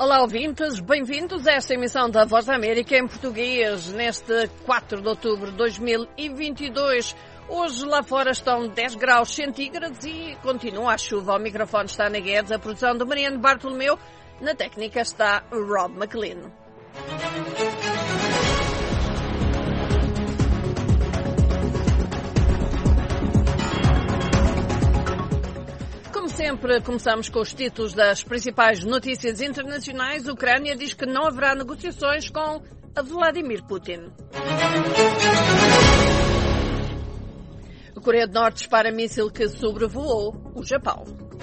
Olá, ouvintes, bem-vindos a esta emissão da Voz da América em português, neste 4 de outubro de 2022. Hoje lá fora estão 10 graus centígrados e continua a chuva. Ao microfone está Ana Guedes, a produção de Mariano Bartolomeu, na técnica está Rob McLean. Sempre começamos com os títulos das principais notícias internacionais. A Ucrânia diz que não haverá negociações com Vladimir Putin. A Coreia do Norte dispara míssil que sobrevoou o Japão.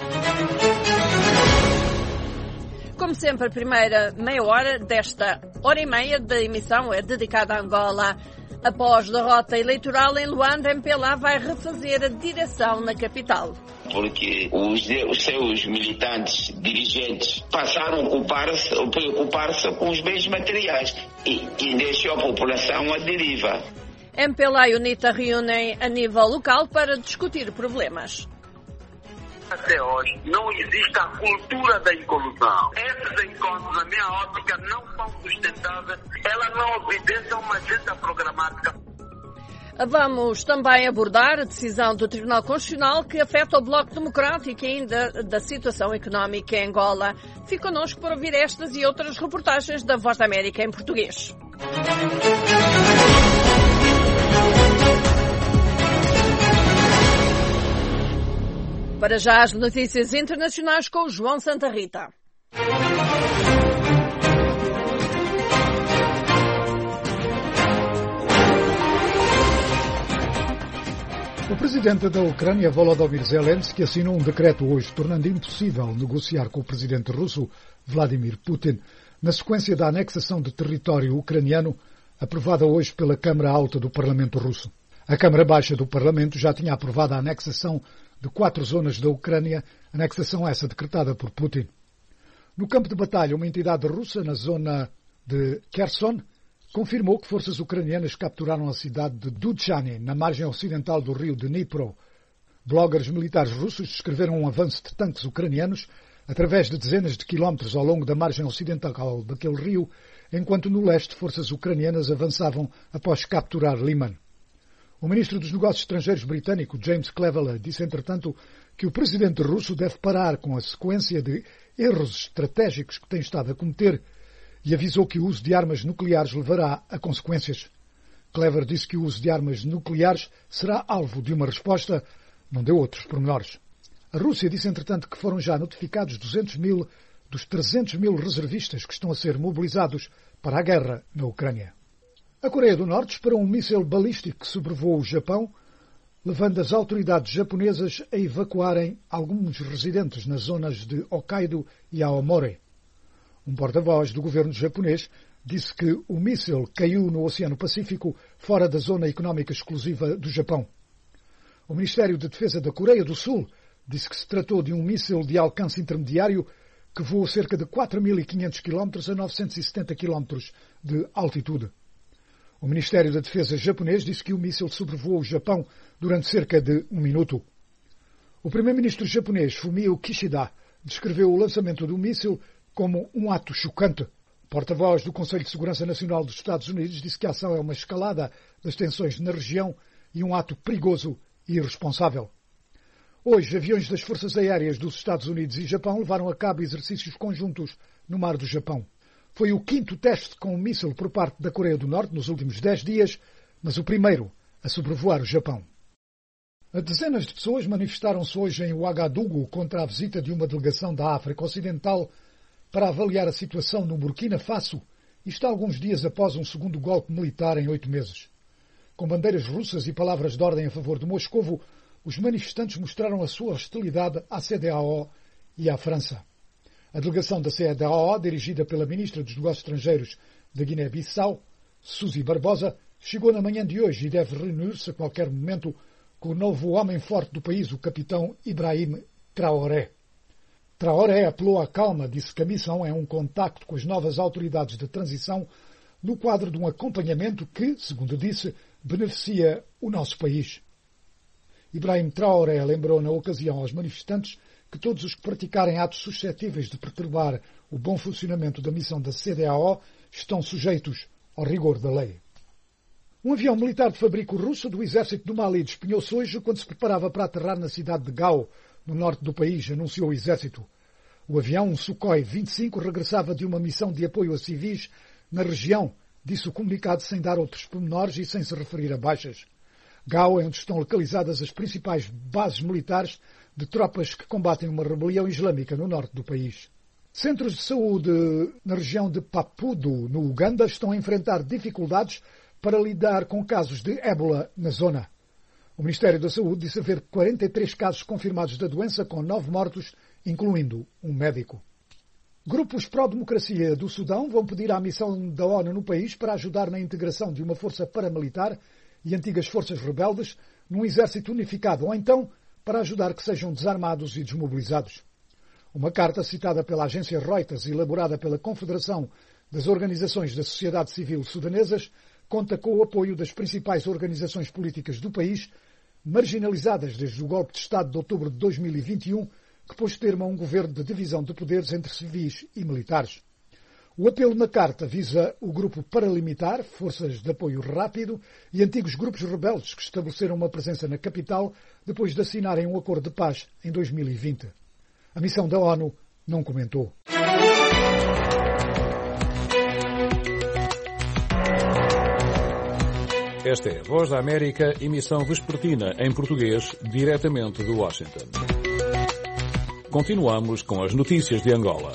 Como sempre, a primeira meia hora desta hora e meia da emissão é dedicada a Angola. Após derrota eleitoral em Luanda, MPLA vai refazer a direção na capital. Porque os seus militantes, dirigentes, passaram a preocupar-se com os bens materiais e deixou a população à deriva. MPLA e UNITA reúnem a nível local para discutir problemas. Até hoje não existe a cultura da inclusão. Esses encontros, na minha ótica, não são sustentáveis. Ela não obedece a uma agenda programática. Vamos também abordar a decisão do Tribunal Constitucional que afeta o Bloco Democrático e ainda da situação económica em Angola. Fique connosco para ouvir estas e outras reportagens da Voz da América em português. Para já as notícias internacionais com o João Santa Rita. O presidente da Ucrânia, Volodymyr Zelensky, assinou um decreto hoje tornando impossível negociar com o presidente russo, Vladimir Putin, na sequência da anexação de território ucraniano aprovada hoje pela Câmara Alta do Parlamento russo. A Câmara Baixa do Parlamento já tinha aprovado a anexação de 4 zonas da Ucrânia, anexação essa decretada por Putin. No campo de batalha, uma entidade russa na zona de Kherson confirmou que forças ucranianas capturaram a cidade de Dutchane, na margem ocidental do rio Dnipro. Bloggers militares russos descreveram um avanço de tanques ucranianos através de dezenas de quilómetros ao longo da margem ocidental daquele rio, enquanto no leste forças ucranianas avançavam após capturar Liman. O ministro dos Negócios Estrangeiros britânico, James Cleverly, disse, entretanto, que o presidente russo deve parar com a sequência de erros estratégicos que tem estado a cometer e avisou que o uso de armas nucleares levará a consequências. Clever disse que o uso de armas nucleares será alvo de uma resposta, não deu outros pormenores. A Rússia disse, entretanto, que foram já notificados 200.000 dos 300.000 reservistas que estão a ser mobilizados para a guerra na Ucrânia. A Coreia do Norte disparou um míssil balístico que sobrevoou o Japão, levando as autoridades japonesas a evacuarem alguns residentes nas zonas de Hokkaido e Aomori. Um porta-voz do governo japonês disse que o míssil caiu no Oceano Pacífico, fora da zona económica exclusiva do Japão. O Ministério de Defesa da Coreia do Sul disse que se tratou de um míssil de alcance intermediário que voou cerca de 4.500 km a 970 km de altitude. O Ministério da Defesa japonês disse que o míssil sobrevoou o Japão durante cerca de 1 minuto. O primeiro-ministro japonês, Fumio Kishida, descreveu o lançamento do míssil como um ato chocante. O porta-voz do Conselho de Segurança Nacional dos Estados Unidos disse que a ação é uma escalada das tensões na região e um ato perigoso e irresponsável. Hoje, aviões das Forças Aéreas dos Estados Unidos e Japão levaram a cabo exercícios conjuntos no mar do Japão. Foi o 5º teste com um míssil por parte da Coreia do Norte nos últimos 10 dias, mas o primeiro a sobrevoar o Japão. Dezenas de pessoas manifestaram-se hoje em Ouagadougou contra a visita de uma delegação da África Ocidental para avaliar a situação no Burkina Faso, isto alguns dias após um segundo golpe militar em 8 meses. Com bandeiras russas e palavras de ordem a favor de Moscovo, os manifestantes mostraram a sua hostilidade à CEDEAO e à França. A delegação da CEDEAO, dirigida pela ministra dos Negócios Estrangeiros da Guiné-Bissau, Suzy Barbosa, chegou na manhã de hoje e deve reunir-se a qualquer momento com o novo homem forte do país, o capitão Ibrahim Traoré. Traoré apelou à calma, disse que a missão é um contacto com as novas autoridades de transição no quadro de um acompanhamento que, segundo disse, beneficia o nosso país. Ibrahim Traoré lembrou na ocasião aos manifestantes que todos os que praticarem atos suscetíveis de perturbar o bom funcionamento da missão da CEDEAO estão sujeitos ao rigor da lei. Um avião militar de fabrico russo do exército do Mali despenhou-se hoje quando se preparava para aterrar na cidade de Gao, no norte do país, anunciou o exército. O avião, um Sukhoi 25, regressava de uma missão de apoio a civis na região, disse o comunicado sem dar outros pormenores e sem se referir a baixas. Gao é onde estão localizadas as principais bases militares de tropas que combatem uma rebelião islâmica no norte do país. Centros de saúde na região de Papudo, no Uganda, estão a enfrentar dificuldades para lidar com casos de ébola na zona. O Ministério da Saúde disse haver 43 casos confirmados da doença, com 9 mortos, incluindo um médico. Grupos pró-democracia do Sudão vão pedir à missão da ONU no país para ajudar na integração de uma força paramilitar e antigas forças rebeldes num exército unificado, ou então para ajudar que sejam desarmados e desmobilizados. Uma carta citada pela agência Reuters e elaborada pela Confederação das Organizações da Sociedade Civil Sudanesas conta com o apoio das principais organizações políticas do país, marginalizadas desde o golpe de Estado de outubro de 2021, que pôs termo a um governo de divisão de poderes entre civis e militares. O apelo na carta visa o grupo paramilitar, forças de apoio rápido e antigos grupos rebeldes que estabeleceram uma presença na capital depois de assinarem um acordo de paz em 2020. A missão da ONU não comentou. Esta é a Voz da América, emissão vespertina em português, diretamente de Washington. Continuamos com as notícias de Angola.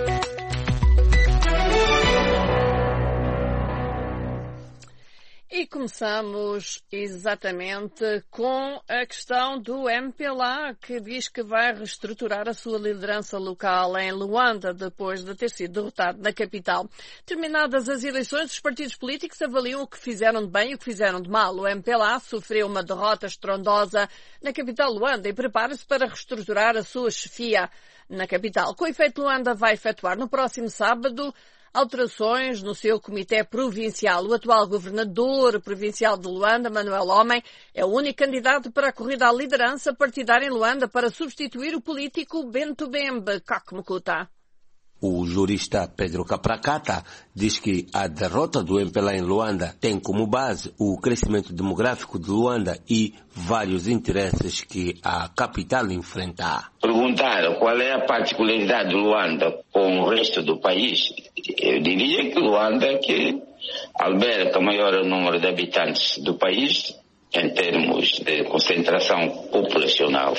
E começamos exatamente com a questão do MPLA, que diz que vai reestruturar a sua liderança local em Luanda, depois de ter sido derrotado na capital. Terminadas as eleições, os partidos políticos avaliam o que fizeram de bem e o que fizeram de mal. O MPLA sofreu uma derrota estrondosa na capital Luanda e prepara-se para reestruturar a sua chefia na capital. Com efeito, Luanda vai efetuar no próximo sábado alterações no seu comitê provincial. O atual governador provincial de Luanda, Manuel Homem, é o único candidato para a corrida à liderança partidária em Luanda para substituir o político Bento Bembe Kakmukuta. O jurista Pedro Capracata diz que a derrota do MPLA em Luanda tem como base o crescimento demográfico de Luanda e vários interesses que a capital enfrenta. Perguntaram qual é a particularidade de Luanda com o resto do país. Eu diria que Luanda que alberga o maior número de habitantes do país em termos de concentração populacional.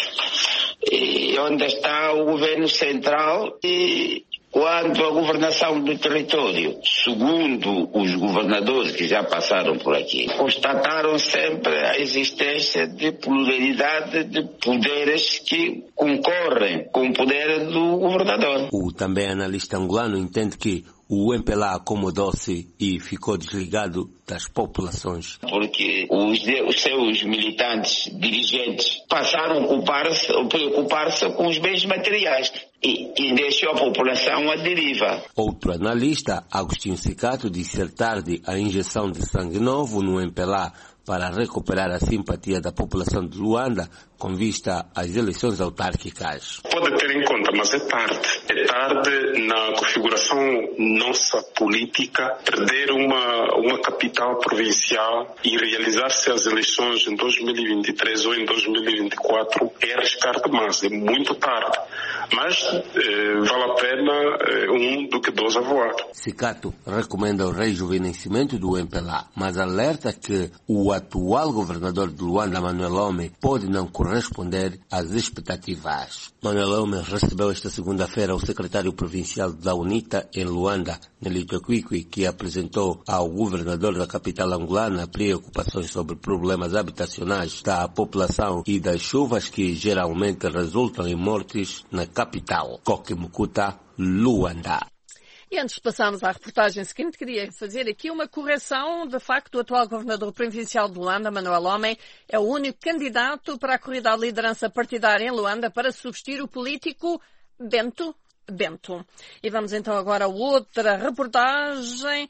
E onde está o governo central e quanto à governação do território, segundo os governadores que já passaram por aqui, constataram sempre a existência de pluralidade de poderes que concorrem com o poder do governador. O também analista angolano entende que o MPLA acomodou-se e ficou desligado das populações. Porque os seus militantes, dirigentes, passaram a preocupar-se com os bens materiais e deixou a população à deriva. Outro analista, Agostinho Cicato, diz ser tarde a injeção de sangue novo no MPLA para recuperar a simpatia da população de Luanda com vista às eleições autárquicas. Pode ter em conta, mas é tarde. É tarde na configuração nossa política perder uma capital provincial e realizar-se as eleições em 2023 ou em 2024 é arriscar demais, é muito tarde. Mas vale a pena um do que dois a voar. Cicato recomenda o rejuvenescimento do MPLA, mas alerta que o atual governador de Luanda, Manuel Homem, pode não corresponder às expectativas. Manuel Homem recebeu esta segunda-feira o secretário provincial da UNITA em Luanda, Nelito Kwikwi, que apresentou ao governador da capital angolana preocupações sobre problemas habitacionais da população e das chuvas que geralmente resultam em mortes na capital. Kakmukuta, Luanda. E antes de passarmos à reportagem seguinte, queria fazer aqui uma correção. De facto, o atual governador provincial de Luanda, Manuel Homem, é o único candidato para a corrida à liderança partidária em Luanda para substituir o político Bento. E vamos então agora a outra reportagem.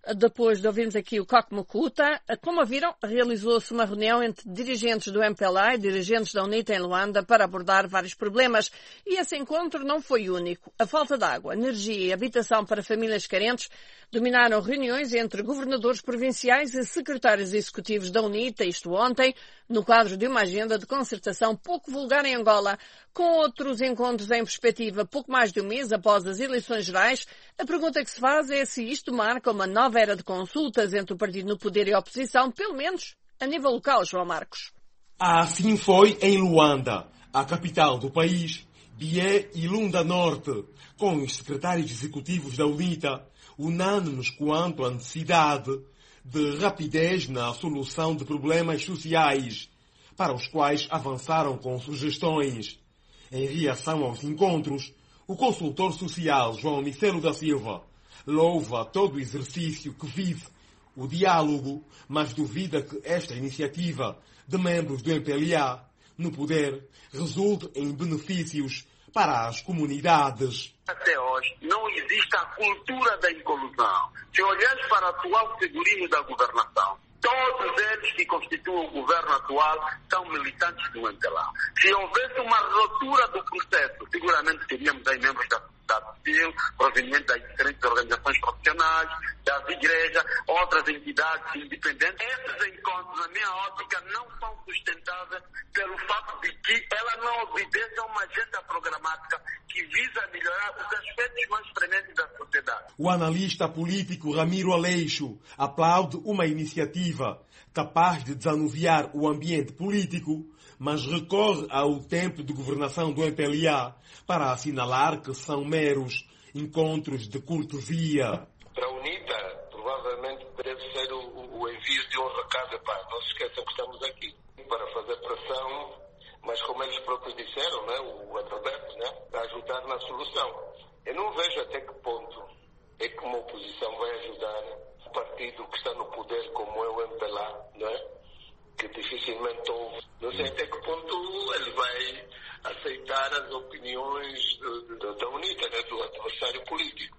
Depois de ouvirmos aqui o Koch Mukuta, como viram, realizou-se uma reunião entre dirigentes do MPLA e dirigentes da UNITA em Luanda para abordar vários problemas. E esse encontro não foi único. A falta de água, energia e habitação para famílias carentes dominaram reuniões entre governadores provinciais e secretários executivos da UNITA, isto ontem, no quadro de uma agenda de concertação pouco vulgar em Angola. Com outros encontros em perspectiva pouco mais de um mês após as eleições gerais, a pergunta que se faz é se isto marca uma nova era de consultas entre o partido no poder e a oposição, pelo menos a nível local, João Marcos. Assim foi em Luanda, a capital do país, Bié e Lunda Norte, com os secretários executivos da UNITA, unânimes quanto à necessidade de rapidez na solução de problemas sociais, para os quais avançaram com sugestões. Em reação aos encontros, o consultor social João Micelo da Silva louva todo o exercício que vive o diálogo, mas duvida que esta iniciativa de membros do MPLA no poder resulte em benefícios para as comunidades. Até hoje não existe a cultura da inclusão. Se olhares para o atual figurino da governação, todos eles que constituem o governo atual são militantes do MPLA. Se houvesse uma ruptura do processo, seguramente teríamos aí membros da sociedade civil, provenientes das diferentes organizações profissionais, das igrejas, outras entidades independentes. Esses encontros, na minha ótica, não são sustentáveis pelo fato de que ela não obedece a uma agenda programática que visa melhorar os aspectos mais prementes da sociedade. O analista político Ramiro Aleixo aplaude uma iniciativa capaz de desanuviar o ambiente político, mas recorre ao tempo de governação do MPLA para assinalar que são meros encontros de cortesia. Para a UNITA, provavelmente deve ser o envio de um recado. Não se esqueçam que estamos aqui para fazer pressão, mas como eles próprios disseram, né, o Adalberto, né, ajudar na solução. Eu não vejo até que ponto é que uma oposição vai ajudar um partido que está no poder como é o MPLA, não é? Que dificilmente houve. Não sei até que ponto ele vai aceitar as opiniões da UNITA, né, do adversário político.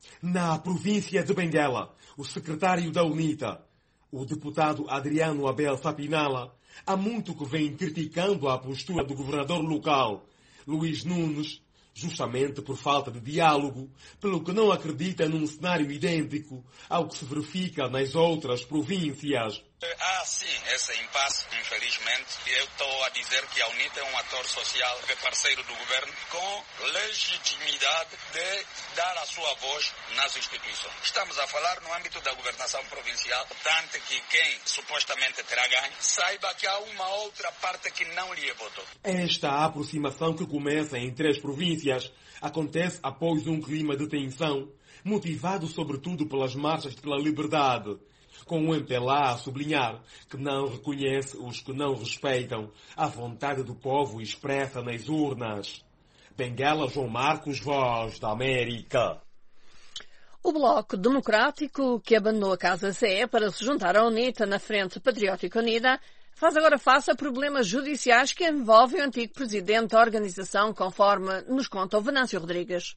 Na província de Benguela, o secretário da UNITA, o deputado Adriano Abel Sapinala, há muito que vem criticando a postura do governador local, Luís Nunes, justamente por falta de diálogo, pelo que não acredita num cenário idêntico ao que se verifica nas outras províncias. Sim, esse impasse, infelizmente. Eu estou a dizer que a UNITA é um ator social, é parceiro do governo, com legitimidade de dar a sua voz nas instituições. Estamos a falar no âmbito da governação provincial, tanto que quem supostamente terá ganho, saiba que há uma outra parte que não lhe votou. Esta aproximação, que começa em 3 províncias, acontece após um clima de tensão, motivado sobretudo pelas marchas pela liberdade, com o MPLA a sublinhar que não reconhece os que não respeitam a vontade do povo expressa nas urnas. Benguela, João Marcos, Voz da América. O Bloco Democrático, que abandonou a Casa CE para se juntar à UNITA na Frente Patriótica Unida, faz agora face a problemas judiciais que envolvem o antigo presidente da organização, conforme nos conta o Venâncio Rodrigues.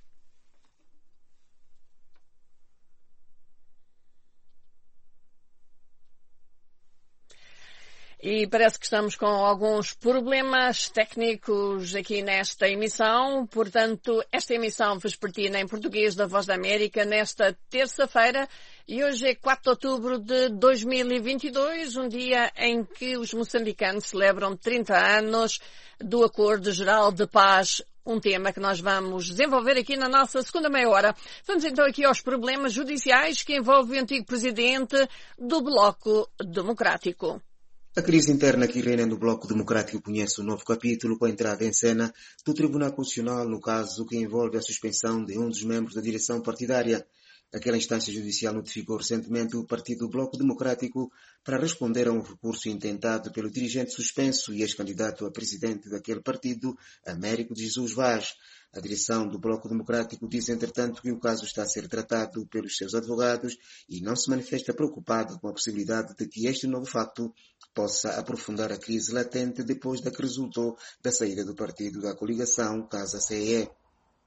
E parece que estamos com alguns problemas técnicos aqui nesta emissão. Portanto, esta emissão vespertina em português da Voz da América nesta terça-feira. E hoje é 4 de outubro de 2022, um dia em que os moçambicanos celebram 30 anos do Acordo Geral de Paz. Um tema que nós vamos desenvolver aqui na nossa segunda meia hora. Vamos então aqui aos problemas judiciais que envolvem o antigo presidente do Bloco Democrático. A crise interna que reina no Bloco Democrático conhece um novo capítulo com a entrada em cena do Tribunal Constitucional no caso que envolve a suspensão de um dos membros da direção partidária. Aquela instância judicial notificou recentemente o Partido Bloco Democrático para responder a um recurso intentado pelo dirigente suspenso e ex-candidato a presidente daquele partido, Américo de Jesus Vaz. A direção do Bloco Democrático diz, entretanto, que o caso está a ser tratado pelos seus advogados e não se manifesta preocupado com a possibilidade de que este novo facto possa aprofundar a crise latente depois da que resultou da saída do partido da coligação Casa CE.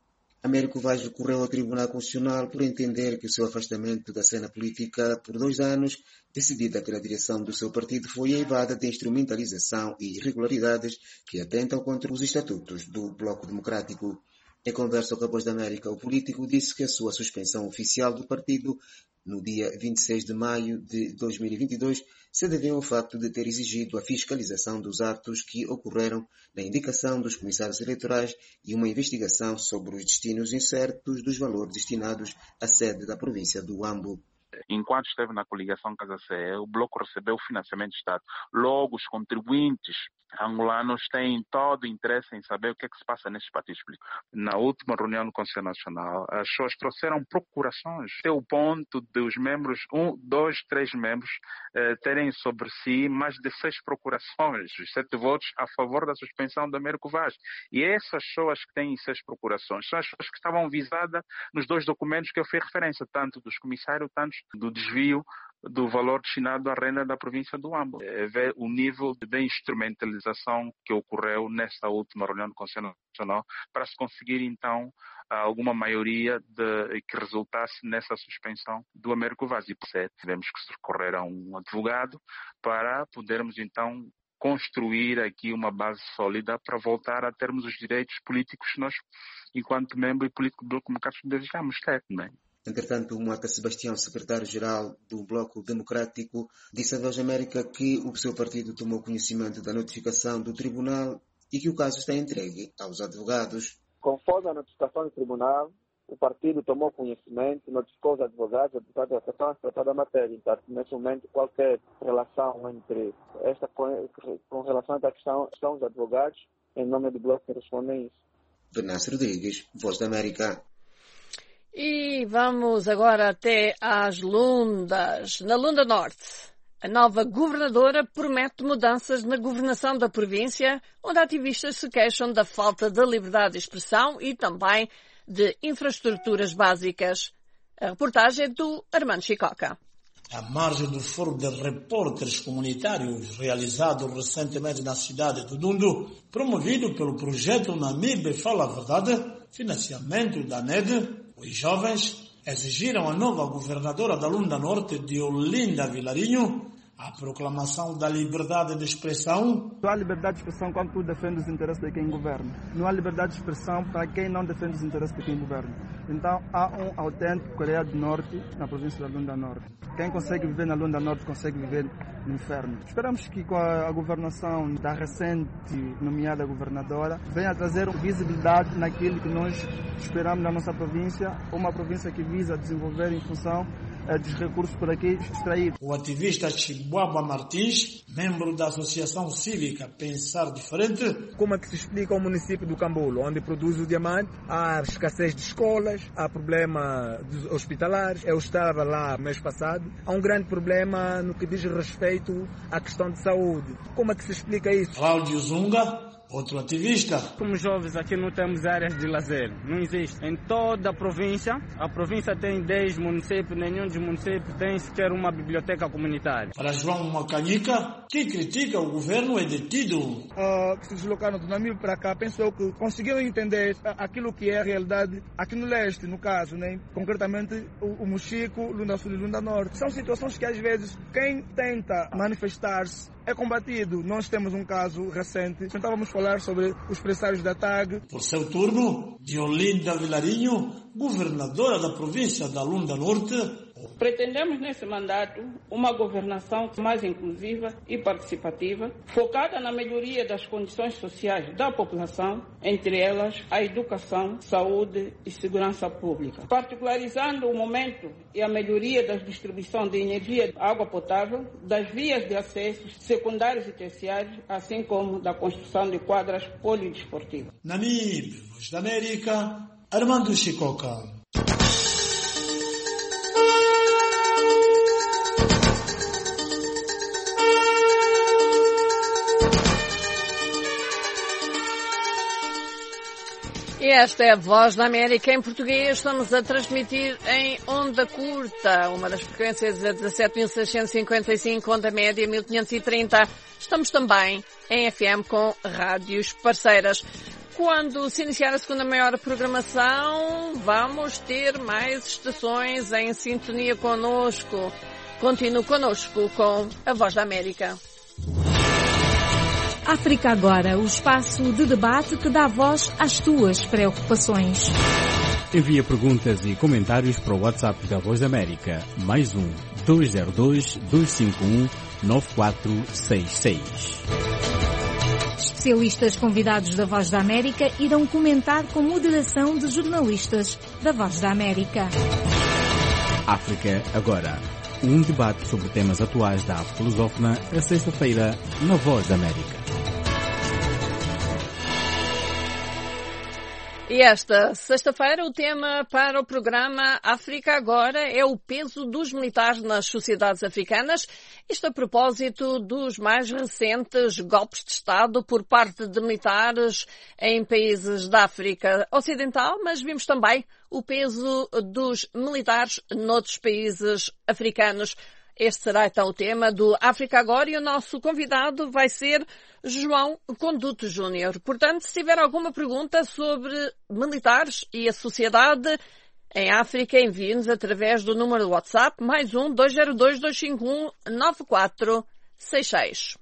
Américo Vaz recorreu ao Tribunal Constitucional por entender que o seu afastamento da cena política por 2 anos, decidida pela direção do seu partido, foi eivada de instrumentalização e irregularidades que atentam contra os estatutos do Bloco Democrático. Em conversa com a Voz da América, o político disse que a sua suspensão oficial do partido, no dia 26 de maio de 2022, se deveu ao facto de ter exigido a fiscalização dos atos que ocorreram na indicação dos comissários eleitorais e uma investigação sobre os destinos incertos dos valores destinados à sede da província do Huambo. Enquanto esteve na coligação Casa-CE, o Bloco recebeu financiamento de Estado. Logo, os contribuintes angolanos têm todo o interesse em saber o que é que se passa nesses partidos políticos. Na última reunião do Conselho Nacional, as pessoas trouxeram procurações. Até o ponto de os membros, 1, 2, 3 membros, terem sobre si mais de 6 procurações, os 7 votos a favor da suspensão do Américo Vaz. E essas pessoas que têm 6 procurações são as pessoas que estavam visadas nos 2 documentos que eu fiz referência, tanto dos comissários, tanto do desvio do valor destinado à renda da província do Huambo. Ver o nível de instrumentalização que ocorreu nesta última reunião do Conselho Nacional para se conseguir, então, alguma maioria que resultasse nessa suspensão do Américo Vaz. E, por isso, tivemos que recorrer a um advogado para podermos, então, construir aqui uma base sólida para voltar a termos os direitos políticos que nós, enquanto membro e político do Bloco Democrático, desejamos ter, não é? Entretanto, Moata Sebastião, secretário-geral do Bloco Democrático, disse à Voz da América que o seu partido tomou conhecimento da notificação do tribunal e que o caso está entregue aos advogados. Conforme a notificação do tribunal, o partido tomou conhecimento, notificou os advogados a questão a tratar da matéria. Então, nesse momento, qualquer relação entre esta com relação a questão dos advogados, em nome do Bloco, que respondem isso. Benas Rodrigues, Voz da América. E vamos agora até às Lundas. Na Lunda Norte, a nova governadora promete mudanças na governação da província, onde ativistas se queixam da falta de liberdade de expressão e também de infraestruturas básicas. A reportagem é do Armando Chicoca. À margem do fórum de repórteres comunitários realizado recentemente na cidade de Dundu, promovido pelo projeto Namibe Fala a Verdade, financiamento da NED, os jovens exigiram à nova governadora da Lunda Norte, Diolinda Vilarinho, a proclamação da liberdade de expressão. Não há liberdade de expressão quando tu defendes os interesses de quem governa. Não há liberdade de expressão para quem não defende os interesses de quem governa. Então há um autêntico Coreia do Norte na província da Lunda Norte. Quem consegue viver na Lunda Norte consegue viver no inferno. Esperamos que com a governação da recente nomeada governadora venha trazer visibilidade naquilo que nós esperamos na nossa província, uma província que visa desenvolver em função dos recursos por aqui extraídos. O ativista Chibuaba Martins, membro da Associação Cívica Pensar Diferente. Como é que se explica o município do Cambulo, onde produz o diamante, há escassez de escolas, há problema dos hospitalares. Eu estava lá mês passado, há um grande problema no que diz respeito à questão de saúde. Como é que se explica isso? Cláudio Zunga, outro ativista. Como jovens aqui não temos áreas de lazer, não existe. Em toda a província tem 10 municípios, nenhum dos municípios tem sequer uma biblioteca comunitária. Para João Macanica, que critica o governo, é detido. Que se deslocaram do Namibe para cá, pensou que conseguiram entender aquilo que é a realidade aqui no leste, no caso, né? Concretamente o Mochico, Lunda Sul e Lunda Norte. São situações que às vezes quem tenta manifestar-se é combatido. Nós temos um caso recente, tentávamos falar sobre os pressários da TAG. Por seu turno, Diolinda Vilarinho, governadora da província da Lunda Norte. Pretendemos nesse mandato uma governação mais inclusiva e participativa, focada na melhoria das condições sociais da população, entre elas a educação, saúde e segurança pública, particularizando o momento e a melhoria da distribuição de energia e água potável, das vias de acesso secundários e terciários, assim como da construção de quadras polidesportivas. Namibe, Voz da América, Armando Chicoca. E esta é a Voz da América em português. Estamos a transmitir em onda curta, uma das frequências é 17.655, onda média 1530. Estamos também em FM com rádios parceiras. Quando se iniciar a segunda maior programação, vamos ter mais estações em sintonia connosco. Continue connosco com a Voz da América. África Agora, o espaço de debate que dá voz às tuas preocupações. Envia perguntas e comentários para o WhatsApp da Voz da América. Mais 202-251-9466. Especialistas convidados da Voz da América irão comentar com moderação de jornalistas da Voz da América. África Agora. Um debate sobre temas atuais da África lusófona, a sexta-feira, na Voz da América. E esta sexta-feira o tema para o programa África Agora é o peso dos militares nas sociedades africanas. Isto a propósito dos mais recentes golpes de Estado por parte de militares em países da África Ocidental, mas vimos também o peso dos militares noutros países africanos. Este será então o tema do África Agora e o nosso convidado vai ser João Conduto Júnior. Portanto, se tiver alguma pergunta sobre militares e a sociedade em África, envie-nos através do número do WhatsApp, mais 202-251-9466.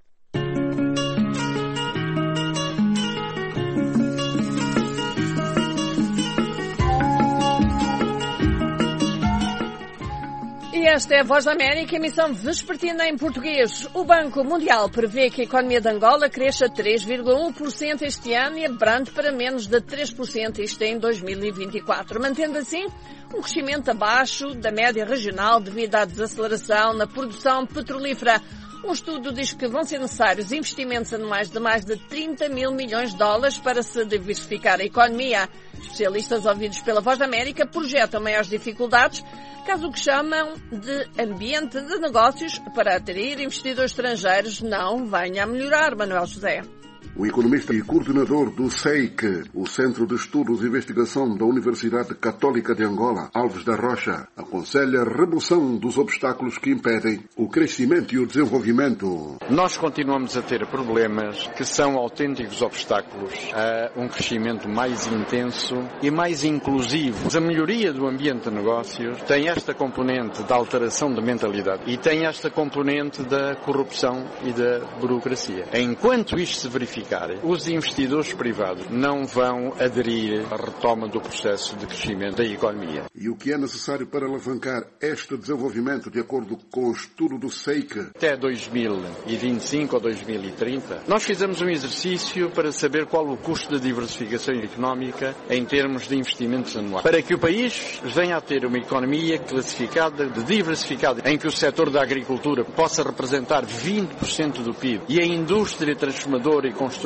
E esta é a Voz da América, emissão vespertina em português. O Banco Mundial prevê que a economia de Angola cresça 3,1% este ano e abrande para menos de 3% isto em 2024, mantendo assim um crescimento abaixo da média regional devido à desaceleração na produção petrolífera. Um estudo diz que vão ser necessários investimentos anuais de mais de 30 mil milhões de dólares para se diversificar a economia. Especialistas ouvidos pela Voz da América projetam maiores dificuldades caso o que chamam de ambiente de negócios para atrair investidores estrangeiros não venha a melhorar. Manuel José. O economista e coordenador do CEIC, o Centro de Estudos e Investigação da Universidade Católica de Angola, Alves da Rocha, aconselha a remoção dos obstáculos que impedem o crescimento e o desenvolvimento. Nós continuamos a ter problemas que são autênticos obstáculos a um crescimento mais intenso e mais inclusivo. A melhoria do ambiente de negócios tem esta componente da alteração de mentalidade e tem esta componente da corrupção e da burocracia. Enquanto isto se verifica, os investidores privados não vão aderir à retoma do processo de crescimento da economia. E o que é necessário para alavancar este desenvolvimento, de acordo com o estudo do CEIC? Até 2025 ou 2030, nós fizemos um exercício para saber qual o custo da diversificação económica em termos de investimentos anuais. Para que o país venha a ter uma economia classificada, diversificada, em que o setor da agricultura possa representar 20% do PIB e a indústria transformadora e construção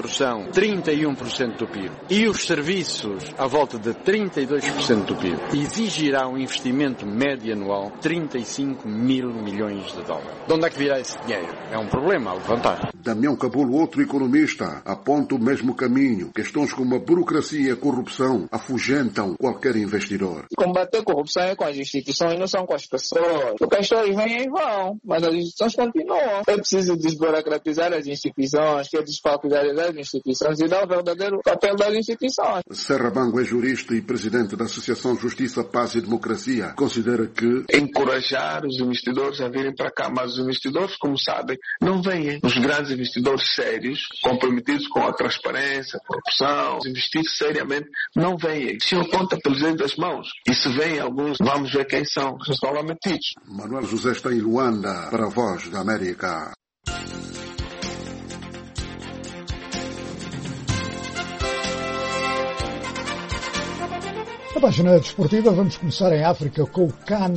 31% do PIB e os serviços à volta de 32% do PIB, exigirá um investimento médio anual de 35 mil milhões de dólares. De onde é que virá esse dinheiro? É um problema a levantar. Damião Cabulo, outro economista, aponta o mesmo caminho. Questões como a burocracia e a corrupção afugentam qualquer investidor. Combater a corrupção é com as instituições, não são com as pessoas. Porque as pessoas vêm e vão, mas as instituições continuam. É preciso desburocratizar as instituições, que é desfacilidade das instituições e dar o verdadeiro papel das instituições. Serra Bango é jurista e presidente da Associação Justiça, Paz e Democracia. Considera que encorajar os investidores a virem para cá, mas os investidores, como sabem, não vêm. Os grandes investidores sérios, comprometidos com a transparência, a corrupção, investir seriamente, não vêm. Se eu conta pelos dedos das mãos. E se vêm alguns, vamos ver quem são. Estão lá metidos. Manuel José está em Luanda para a Voz da América. Na página desportiva vamos começar em África com o CAN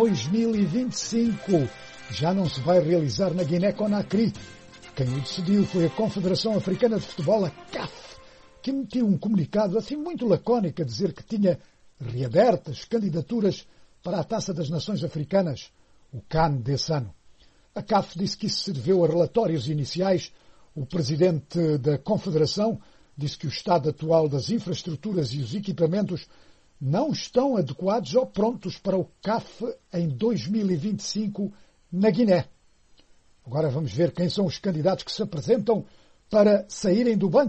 2025. Já não se vai realizar na Guiné-Conakry. Quem o decidiu foi a Confederação Africana de Futebol, a CAF, que emitiu um comunicado assim muito lacónico a dizer que tinha reabertas candidaturas para a Taça das Nações Africanas, o CAN desse ano. A CAF disse que isso se deveu a relatórios iniciais. O presidente da Confederação disse que o estado atual das infraestruturas e os equipamentos não estão adequados ou prontos para o CAF em 2025 na Guiné. Agora vamos ver quem são os candidatos que se apresentam para saírem do banco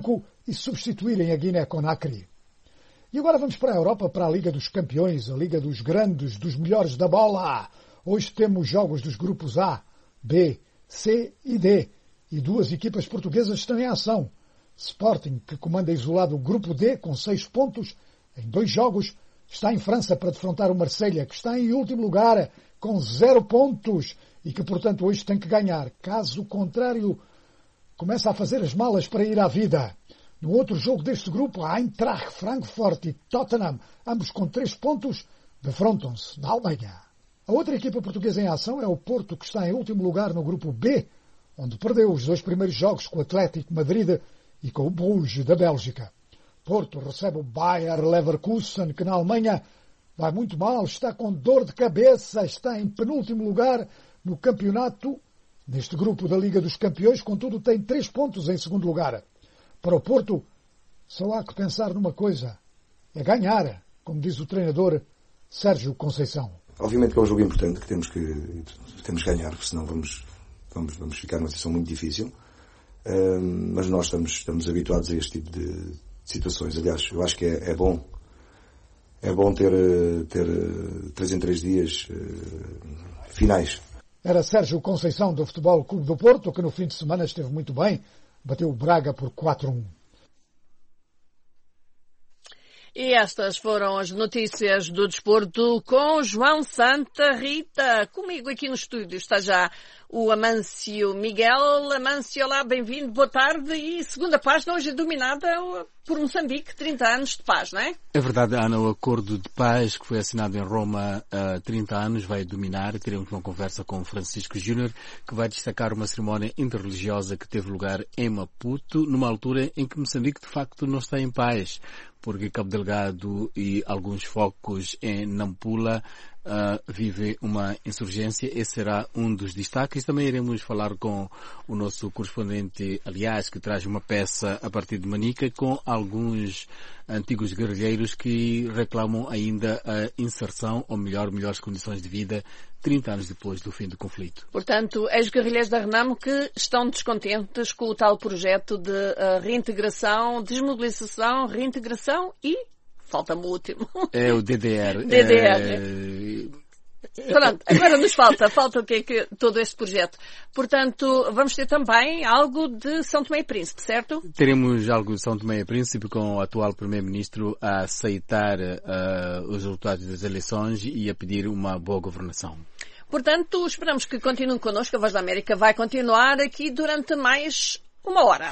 e substituírem a Guiné-Conakry. E agora vamos para a Europa, para a Liga dos Campeões, a Liga dos Grandes, dos melhores da bola. Hoje temos jogos dos grupos A, B, C e D. E 2 equipas portuguesas estão em ação. Sporting, que comanda isolado o grupo D com 6 pontos, em 2 jogos, está em França para defrontar o Marselha, que está em último lugar com 0 pontos e que, portanto, hoje tem que ganhar. Caso contrário, começa a fazer as malas para ir à vida. No outro jogo deste grupo, a Eintracht Frankfurt e Tottenham, ambos com 3 pontos, defrontam-se na Alemanha. A outra equipa portuguesa em ação é o Porto, que está em último lugar no grupo B, onde perdeu os 2 primeiros jogos com o Atlético Madrid e com o Bruges da Bélgica. Porto recebe o Bayer Leverkusen, que na Alemanha vai muito mal, está com dor de cabeça, está em penúltimo lugar no campeonato, neste grupo da Liga dos Campeões, contudo tem 3 pontos em segundo lugar. Para o Porto, só há que pensar numa coisa, é ganhar, como diz o treinador Sérgio Conceição. Obviamente que é um jogo importante que temos que ganhar, porque senão vamos ficar numa situação muito difícil, mas nós estamos habituados a este tipo de situações. Aliás, eu acho que é bom ter 3 em 3 dias finais. Era Sérgio Conceição do Futebol Clube do Porto, que no fim de semana esteve muito bem, bateu o Braga por 4-1. E estas foram as notícias do desporto com João Santa Rita. Comigo aqui no estúdio está já o Amâncio Miguel. Amâncio, olá, bem-vindo, boa tarde. E segunda página hoje é dominada por Moçambique, 30 anos de paz, não é? É verdade, Ana, o acordo de paz que foi assinado em Roma há 30 anos vai dominar. Teremos uma conversa com Francisco Júnior, que vai destacar uma cerimónia interreligiosa que teve lugar em Maputo, numa altura em que Moçambique de facto não está em paz, porque Cabo Delgado e alguns focos em Nampula vive uma insurgência. Esse será um dos destaques. Também iremos falar com o nosso correspondente, aliás, que traz uma peça a partir de Manica, com alguns antigos guerrilheiros que reclamam ainda a inserção, ou melhores condições de vida, 30 anos depois do fim do conflito. Portanto, ex-guerrilheiros da Renamo que estão descontentes com o tal projeto de reintegração, desmobilização, reintegração e... falta-me o último. É o DDR. Pronto, agora nos falta o que é que todo este projeto. Portanto, vamos ter também algo de São Tomé e Príncipe, certo? Teremos algo de São Tomé e Príncipe, com o atual Primeiro-Ministro a aceitar os resultados das eleições e a pedir uma boa governação. Portanto, esperamos que continuem connosco. A Voz da América vai continuar aqui durante mais 1 hora.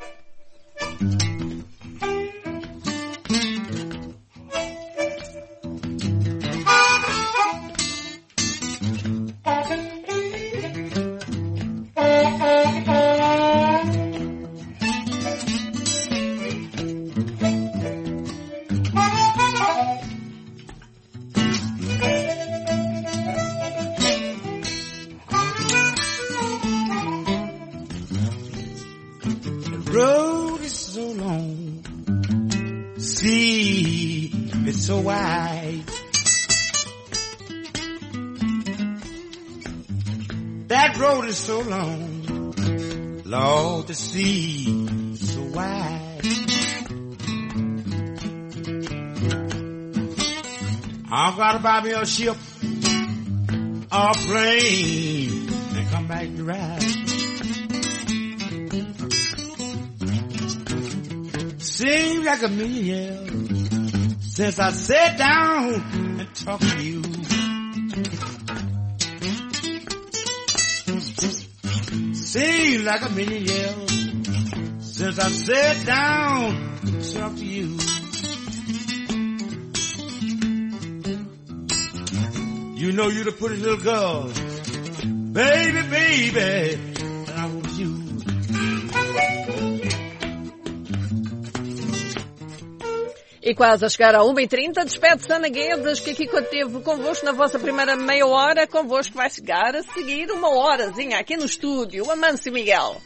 So wide, that road is so long, Lord, the sea so wide. I've got to buy me a ship or a plane and come back to ride. Seems like a million years since I sat down and talked to you. Seems like a million years since I sat down and talked to you. You know you're the pretty little girl, baby, baby, and I want you. E quase a chegar a 1h30, despede-se Ana Guedes, que aqui esteve convosco na vossa primeira meia hora. Convosco vai chegar a seguir 1 horazinha aqui no estúdio, Amâncio Miguel.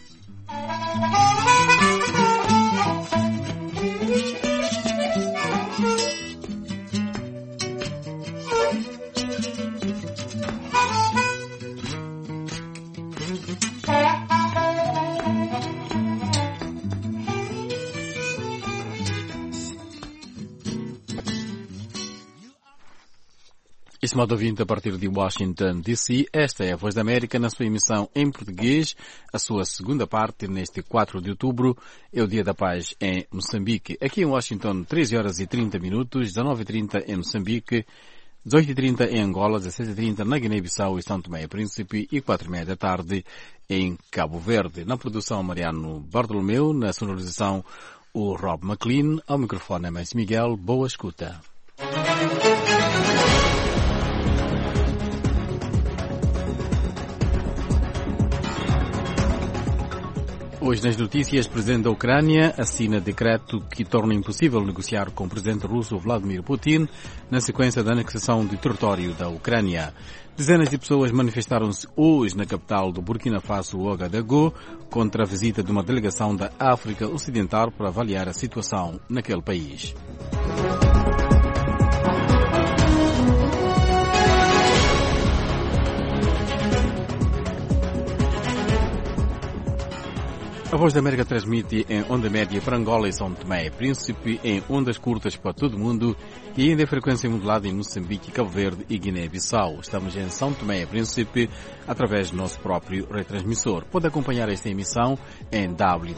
Estimado ouvinte, a partir de Washington, D.C., esta é a Voz da América na sua emissão em português, a sua segunda parte, neste 4 de outubro, é o Dia da Paz em Moçambique. Aqui em Washington, 13 horas e 30 minutos, 19h30 em Moçambique, 18h30 em Angola, 16h30 na Guiné-Bissau e São Tomé e Príncipe e 4h30 da tarde em Cabo Verde. Na produção, Mariano Bartolomeu, na sonorização, o Rob McLean, ao microfone é Mãe Miguel. Boa escuta. Hoje nas notícias, o presidente da Ucrânia assina decreto que torna impossível negociar com o presidente russo Vladimir Putin na sequência da anexação de território da Ucrânia. Dezenas de pessoas manifestaram-se hoje na capital do Burkina Faso, Ouagadougou, contra a visita de uma delegação da África Ocidental para avaliar a situação naquele país. A Voz da América transmite em onda média para Angola e São Tomé e Príncipe, em ondas curtas para todo o mundo e ainda em frequência modulada em Moçambique, Cabo Verde e Guiné-Bissau. Estamos em São Tomé e Príncipe através do nosso próprio retransmissor. Pode acompanhar esta emissão em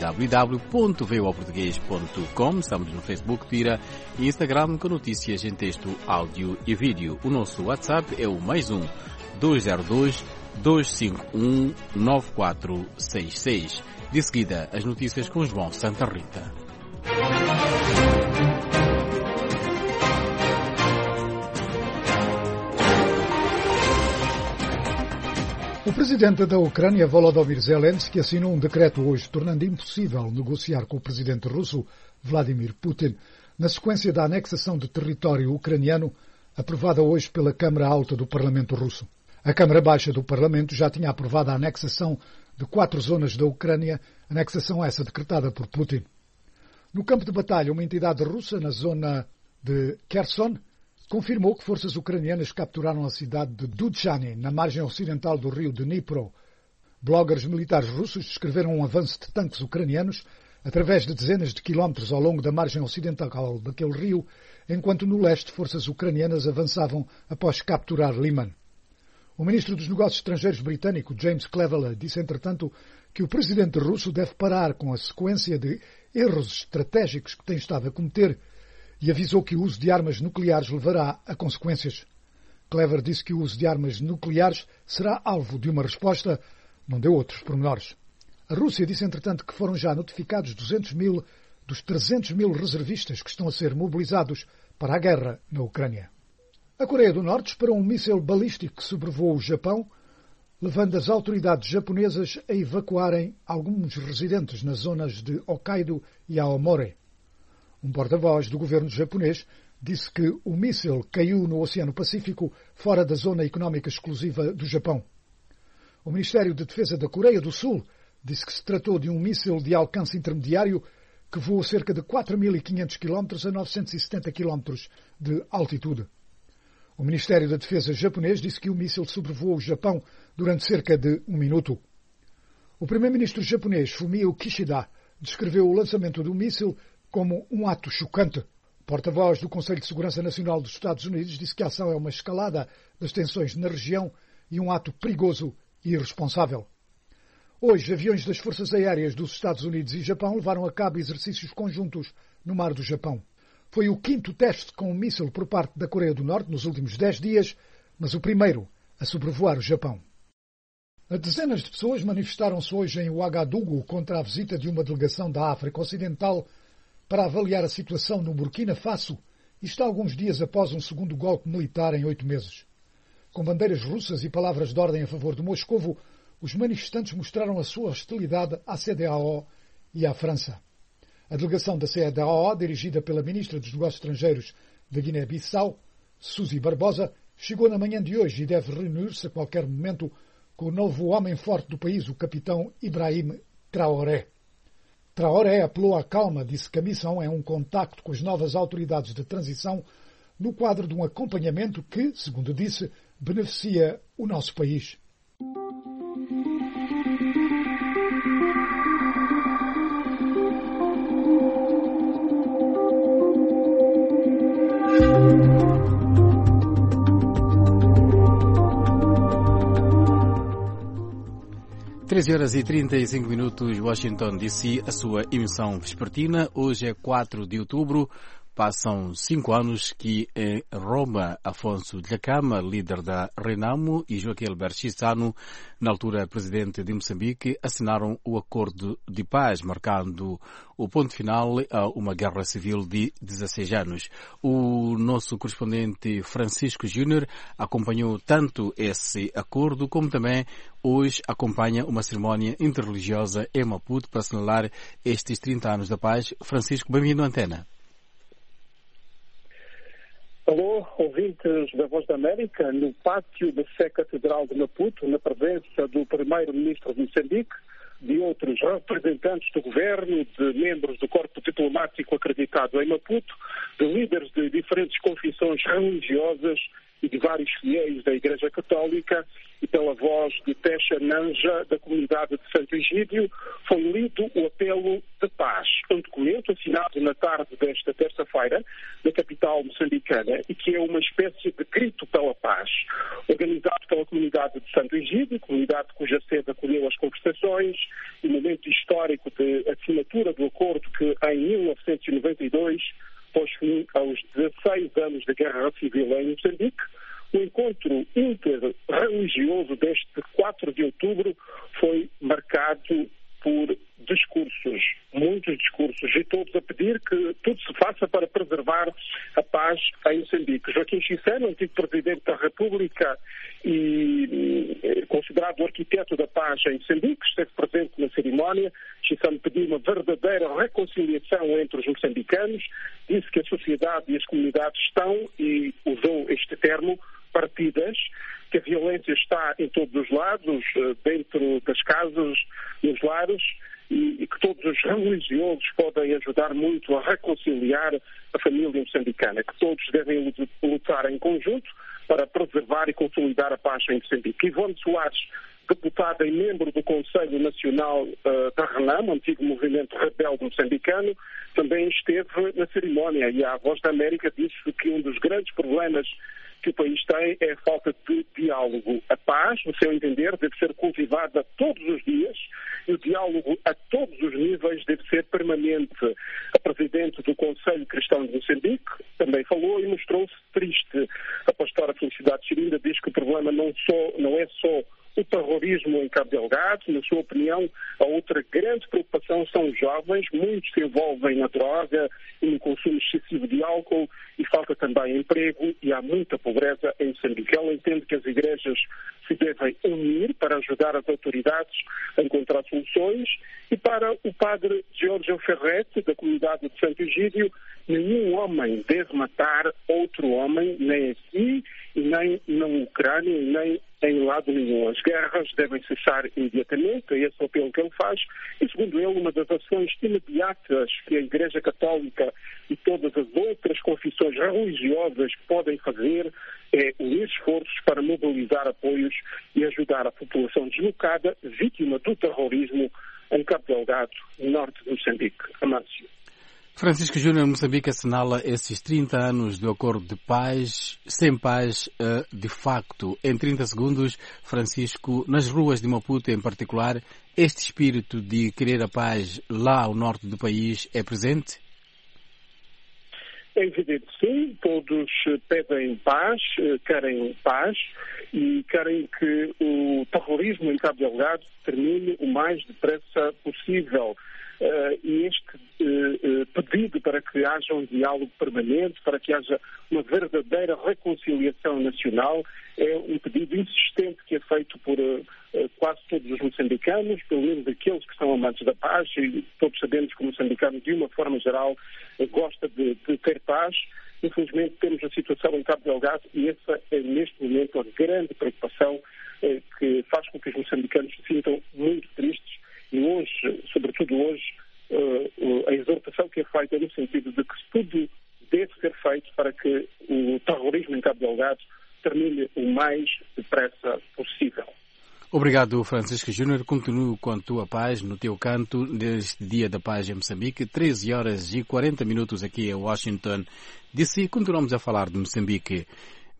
www.voaportugues.com. Estamos no Facebook, Twitter e Instagram com notícias em texto, áudio e vídeo. O nosso WhatsApp é o +1 202 251 9466. De seguida, as notícias com João Santa Rita. O presidente da Ucrânia, Volodymyr Zelensky, assinou um decreto hoje tornando impossível negociar com o presidente russo, Vladimir Putin, na sequência da anexação de território ucraniano aprovada hoje pela Câmara Alta do Parlamento Russo. A Câmara Baixa do Parlamento já tinha aprovado a anexação de 4 zonas da Ucrânia, anexação essa decretada por Putin. No campo de batalha, uma entidade russa na zona de Kherson confirmou que forças ucranianas capturaram a cidade de Dudchany, na margem ocidental do rio Dnipro. Bloggers militares russos descreveram um avanço de tanques ucranianos através de dezenas de quilómetros ao longo da margem ocidental daquele rio, enquanto no leste forças ucranianas avançavam após capturar Liman. O ministro dos Negócios Estrangeiros britânico, James Cleverly, disse, entretanto, que o presidente russo deve parar com a sequência de erros estratégicos que tem estado a cometer e avisou que o uso de armas nucleares levará a consequências. Cleverly disse que o uso de armas nucleares será alvo de uma resposta, não deu outros pormenores. A Rússia disse, entretanto, que foram já notificados 200.000 dos 300.000 reservistas que estão a ser mobilizados para a guerra na Ucrânia. A Coreia do Norte esperou um míssil balístico que sobrevoou o Japão, levando as autoridades japonesas a evacuarem alguns residentes nas zonas de Hokkaido e Aomori. Um porta-voz do governo japonês disse que o míssil caiu no Oceano Pacífico, fora da zona económica exclusiva do Japão. O Ministério de Defesa da Coreia do Sul disse que se tratou de um míssil de alcance intermediário que voou cerca de 4.500 km a 970 km de altitude. O Ministério da Defesa japonês disse que o míssil sobrevoou o Japão durante cerca de 1 minuto. O primeiro-ministro japonês, Fumio Kishida, descreveu o lançamento do míssil como um ato chocante. O porta-voz do Conselho de Segurança Nacional dos Estados Unidos disse que a ação é uma escalada das tensões na região e um ato perigoso e irresponsável. Hoje, aviões das Forças Aéreas dos Estados Unidos e Japão levaram a cabo exercícios conjuntos no mar do Japão. Foi o 5º teste com um míssil por parte da Coreia do Norte nos últimos 10 dias, mas o primeiro a sobrevoar o Japão. Dezenas de pessoas manifestaram-se hoje em Ouagadougou contra a visita de uma delegação da África Ocidental para avaliar a situação no Burkina Faso, isto alguns dias após um segundo golpe militar em 8 meses. Com bandeiras russas e palavras de ordem a favor de Moscovo, os manifestantes mostraram a sua hostilidade à CEDEAO e à França. A delegação da CEDEAO, dirigida pela ministra dos Negócios Estrangeiros da Guiné-Bissau, Suzy Barbosa, chegou na manhã de hoje e deve reunir-se a qualquer momento com o novo homem forte do país, o capitão Ibrahim Traoré. Traoré apelou à calma, disse que a missão é um contacto com as novas autoridades de transição no quadro de um acompanhamento que, segundo disse, beneficia o nosso país. 13h35, Washington DC, a sua emissão vespertina. Hoje é 4 de outubro. Passam 5 anos que em Roma, Afonso Dhlakama, líder da Renamo, e Joaquim Alberto Chissano, na altura presidente de Moçambique, assinaram o acordo de paz, marcando o ponto final a uma guerra civil de 16 anos. O nosso correspondente Francisco Júnior acompanhou tanto esse acordo como também hoje acompanha uma cerimónia interreligiosa em Maputo para assinalar estes 30 anos da paz. Francisco, bem-vindo à antena. Alô, ouvintes da Voz da América, no pátio da Sé Catedral de Maputo, na presença do primeiro-ministro de Moçambique, de outros representantes do governo, de membros do corpo diplomático acreditado em Maputo, de líderes de diferentes confissões religiosas e de vários fiéis da Igreja Católica, e pela voz de Techa Nanja, da comunidade de Santo Egídio, foi lido o apelo de paz, um documento assinado na tarde desta terça-feira na capital moçambicana e que é uma espécie de grito pela paz. Organizado pela comunidade de Santo Egídio, comunidade cuja sede acolheu as conversações, e momento histórico de assinatura do acordo que em 1992 pôs fim aos 16 anos da Guerra Civil em Moçambique. O encontro interreligioso deste 4 de outubro foi marcado por discursos, muitos discursos, e todos a pedir que tudo se faça para preservar a paz em Moçambique. Joaquim Chissano, antigo presidente da República e considerado o arquiteto da paz em Moçambique, esteve presente na cerimónia. Chissano pediu uma verdadeira reconciliação entre os moçambicanos, disse que a sociedade e as comunidades estão, e usou este termo, partidas, que a violência está em todos os lados, dentro das casas, nos lares, e que todos os religiosos podem ajudar muito a reconciliar a família moçambicana, que todos devem lutar em conjunto para preservar e consolidar a paz em Moçambique. Ivone Soares, deputada e membro do Conselho Nacional da Renamo, antigo movimento rebelde moçambicano, também esteve na cerimónia, e a Voz da América disse que um dos grandes problemas que o país tem é a falta de diálogo. A paz, no seu entender, deve ser cultivada todos os dias e o diálogo a todos os níveis deve ser permanente. A presidente do Conselho Cristão de Moçambique também falou e mostrou-se triste. A pastora Felicidade Chirinda diz que o problema não é só o terrorismo em Cabo Delgado. Na sua opinião, a outra grande preocupação são os jovens. Muitos se envolvem na droga e no consumo excessivo de álcool, e falta também emprego e há muita pobreza em Moçambique. Ela entende que as igrejas se devem unir para ajudar as autoridades a encontrar soluções, e para o padre Giorgio Ferretti, da comunidade de Santo Egídio, nenhum homem deve matar outro homem, nem aqui, nem na Ucrânia, nem em lado nenhum. As guerras devem cessar imediatamente, é esse o apelo que ele faz, e segundo ele, uma das ações imediatas que a Igreja Católica e todas as outras confissões religiosas podem fazer é unir esforços para mobilizar apoios e ajudar a população deslocada, vítima do terrorismo em Cabo Delgado, norte de Moçambique. Amâncio. Francisco Júnior, Moçambique assinala esses 30 anos do acordo de paz, sem paz de facto. Em 30 segundos, Francisco, nas ruas de Maputo em particular, este espírito de querer a paz lá ao norte do país é presente? É evidente, sim. Todos pedem paz, querem paz e querem que o terrorismo em Cabo Delgado termine o mais depressa possível. E este pedido para que haja um diálogo permanente, para que haja uma verdadeira reconciliação nacional, é um pedido insistente que é feito por quase todos os moçambicanos, pelo menos aqueles que são amantes da paz, e todos sabemos que o moçambicano, de uma forma geral, gosta de ter paz. Infelizmente temos a situação em Cabo Delgado e essa é, neste momento, a grande preocupação que faz com que os moçambicanos se sintam muito tristes. E hoje, sobretudo hoje, a exortação que é feita é no sentido de que tudo deve ser feito para que o terrorismo em Cabo Delgado termine o mais depressa possível. Obrigado, Francisco Júnior. Continuo com a tua paz no teu canto deste Dia da Paz em Moçambique. 13h40 aqui em Washington DC. Continuamos a falar de Moçambique.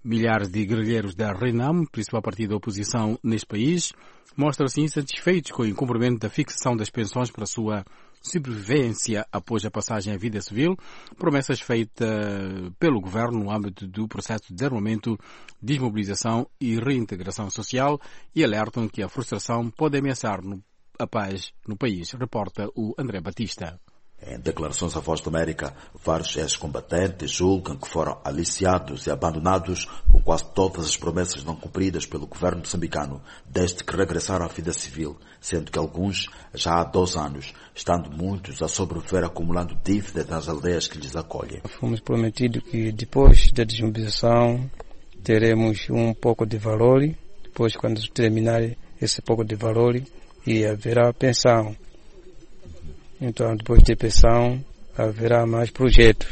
Milhares de guerrilheiros da Renam, principal partido da oposição neste país, mostram-se insatisfeitos com o incumprimento da fixação das pensões para a sua sobrevivência após a passagem à vida civil, promessas feitas pelo governo no âmbito do processo de desarmamento, desmobilização e reintegração social, e alertam que a frustração pode ameaçar a paz no país, reporta o André Batista. Em declarações à Voz da América, vários ex-combatentes julgam que foram aliciados e abandonados com quase todas as promessas não cumpridas pelo governo moçambicano desde que regressaram à vida civil, sendo que alguns já há 2 anos, estando muitos a sobreviver acumulando dívidas nas aldeias que lhes acolhem. Fomos prometidos que depois da desmobilização teremos um pouco de valor, depois quando terminar esse pouco de valor e haverá pensão. Então, depois de pensão, haverá mais projetos.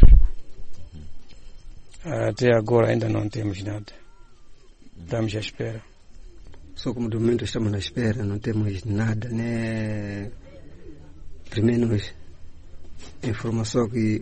Até agora ainda não temos nada. Estamos à espera. Só como do momento estamos na espera, não temos nada, né? Primeiro, a informação que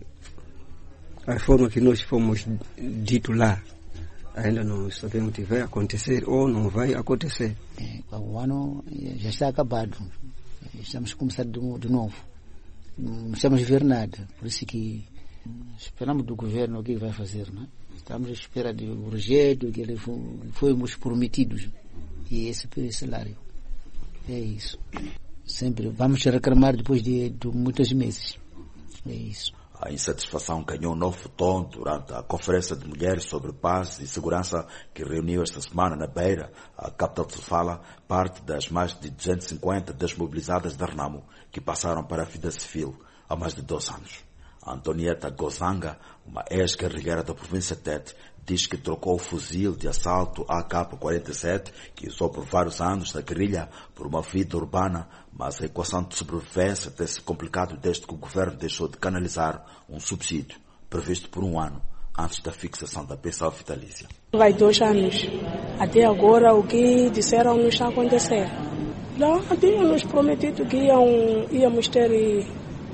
a forma que nós fomos dito lá, ainda não sabemos se vai acontecer ou não vai acontecer. O ano já está acabado. Estamos a começar de novo. Não estamos a ver nada, por isso que esperamos do governo o que vai fazer, né? Estamos à espera do projeto que ele fomos prometidos e esse salário. É isso. Sempre vamos reclamar depois de muitos meses. É isso. A insatisfação ganhou um novo tom durante a Conferência de Mulheres sobre Paz e Segurança que reuniu esta semana na Beira, a capital de Sofala, parte das mais de 250 desmobilizadas da Renamo, que passaram para a vida civil há mais de 2 anos. A Antonieta Gozanga, uma ex-guerrilheira da província Tete, diz que trocou o fuzil de assalto AK-47, que usou por vários anos na guerrilha, por uma vida urbana, mas a equação de sobrevivência tem se complicado desde que o governo deixou de canalizar um subsídio, previsto por 1 ano, antes da fixação da pensão vitalícia. Vai 2 anos. Até agora o que disseram não está a acontecer. Não, tinham nos prometido que íamos ter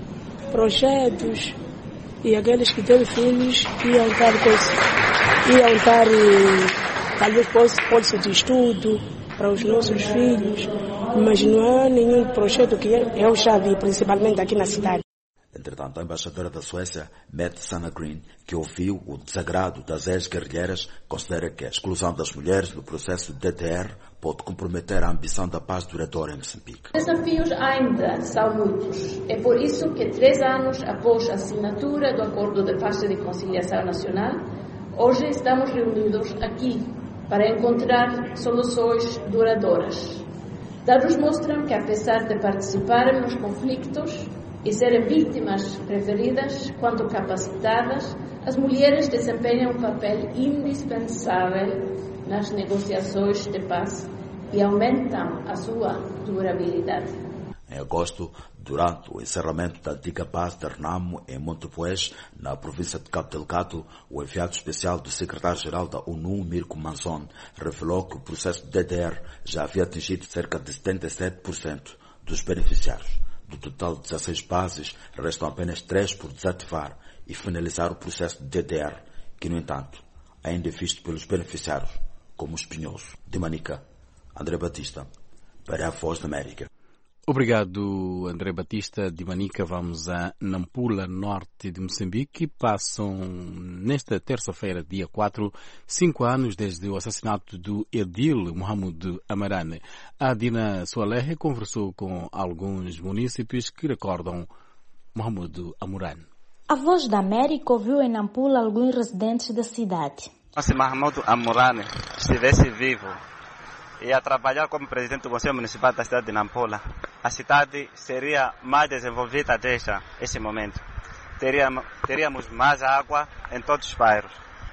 projetos e aqueles que têm filhos iam estar talvez bolsa de estudo para os nossos filhos, mas não há nenhum projeto que eu já vi, principalmente aqui na cidade. Entretanto, a embaixadora da Suécia, Mette Sanna Green, que ouviu o desagrado das ex-guerrilheiras, considera que a exclusão das mulheres do processo de DDR pode comprometer a ambição da paz duradoura em Moçambique. Os desafios ainda são muitos. É por isso que 3 anos após a assinatura do Acordo de Paz e Reconciliação Nacional, hoje estamos reunidos aqui para encontrar soluções duradouras. Dados mostram que, apesar de participarem nos conflitos e serem vítimas preferidas quanto capacitadas, as mulheres desempenham um papel indispensável nas negociações de paz e aumentam a sua durabilidade. Em agosto, durante o encerramento da antiga base de Renamo em Montepuez, na província de Cabo Delgado, o enviado especial do secretário-geral da ONU, Mirko Manzon, revelou que o processo de DDR já havia atingido cerca de 77% dos beneficiários. Do total de 16 bases, restam apenas 3 por desativar e finalizar o processo de DDR, que, no entanto, ainda é visto pelos beneficiários como espinhoso. De Manica, André Batista, para a Voz da América. Obrigado, André Batista. De Manica vamos a Nampula, norte de Moçambique. Passam nesta terça-feira, dia 4, 5 anos desde o assassinato do Edil Mohamed Amarane. A Dina Soalehe conversou com alguns munícipes que recordam Mohamed Amarane. A Voz da América ouviu em Nampula alguns residentes da cidade. Se Mohamed Amarane estivesse vivo, ia trabalhar como presidente do Conselho Municipal da cidade de Nampula, a cidade seria mais desenvolvida desde esse momento. Teríamos mais água em todos os bairros.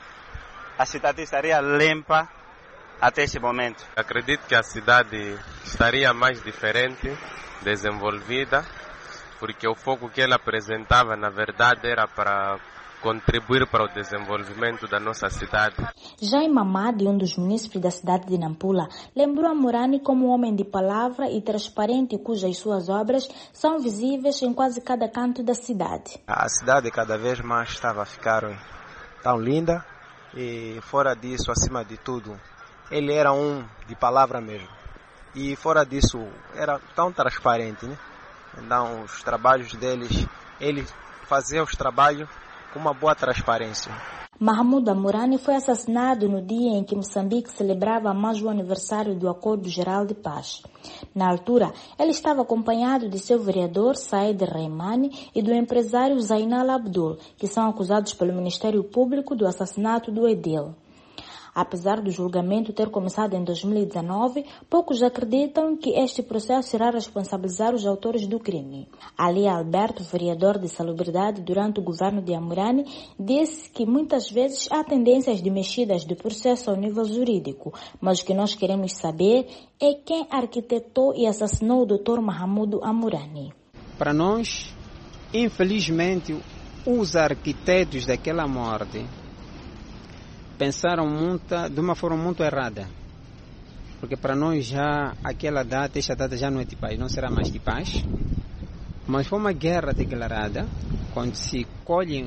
A cidade estaria limpa até esse momento. Acredito que a cidade estaria mais diferente, desenvolvida, porque o foco que ele apresentava, na verdade, era para contribuir para o desenvolvimento da nossa cidade. Jaime Mamadi, um dos munícipes da cidade de Nampula, lembrou Amarane como um homem de palavra e transparente, cujas suas obras são visíveis em quase cada canto da cidade. A cidade cada vez mais estava a ficar tão linda E fora disso, acima de tudo, ele era um de palavra mesmo. E fora disso, era tão transparente, né? Então, os trabalhos deles, ele fazia os trabalhos com uma boa transparência. Mahmoud Amurani foi assassinado no dia em que Moçambique celebrava mais o aniversário do Acordo Geral de Paz. Na altura, ele estava acompanhado de seu vereador Said Reimani e do empresário Zainal Abdul, que são acusados pelo Ministério Público do assassinato do edil. Apesar do julgamento ter começado em 2019, poucos acreditam que este processo irá responsabilizar os autores do crime. Ali Alberto, vereador de Salubridade durante o governo de Amurani, disse que muitas vezes há tendências de mexidas do processo ao nível jurídico, mas o que nós queremos saber é quem arquitetou e assassinou o Dr. Mahmoud Amurani. Para nós, infelizmente, os arquitetos daquela morte pensaram de uma forma muito errada. Porque para nós já esta data já não é de paz, não será mais de paz. Mas foi uma guerra declarada, quando se colhe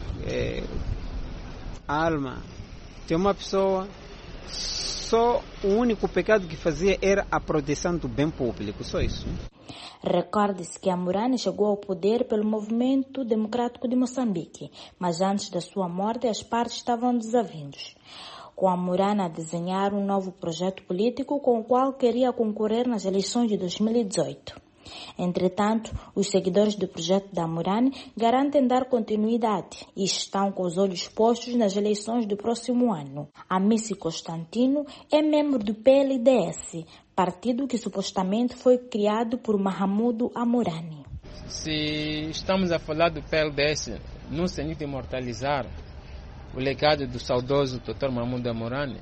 a alma de uma pessoa, só o único pecado que fazia era a proteção do bem público, só isso. Recorde-se que Amurani chegou ao poder pelo Movimento Democrático de Moçambique, mas antes da sua morte as partes estavam desavindos. Com Amurani a desenhar um novo projeto político com o qual queria concorrer nas eleições de 2018. Entretanto, os seguidores do projeto da Amurani garantem dar continuidade e estão com os olhos postos nas eleições do próximo ano. Amici Constantino é membro do PLDS, partido que supostamente foi criado por Mahmoud Amurani. Se estamos a falar do PLDS no sentido de imortalizar o legado do saudoso Dr. Mahmoud Amurani,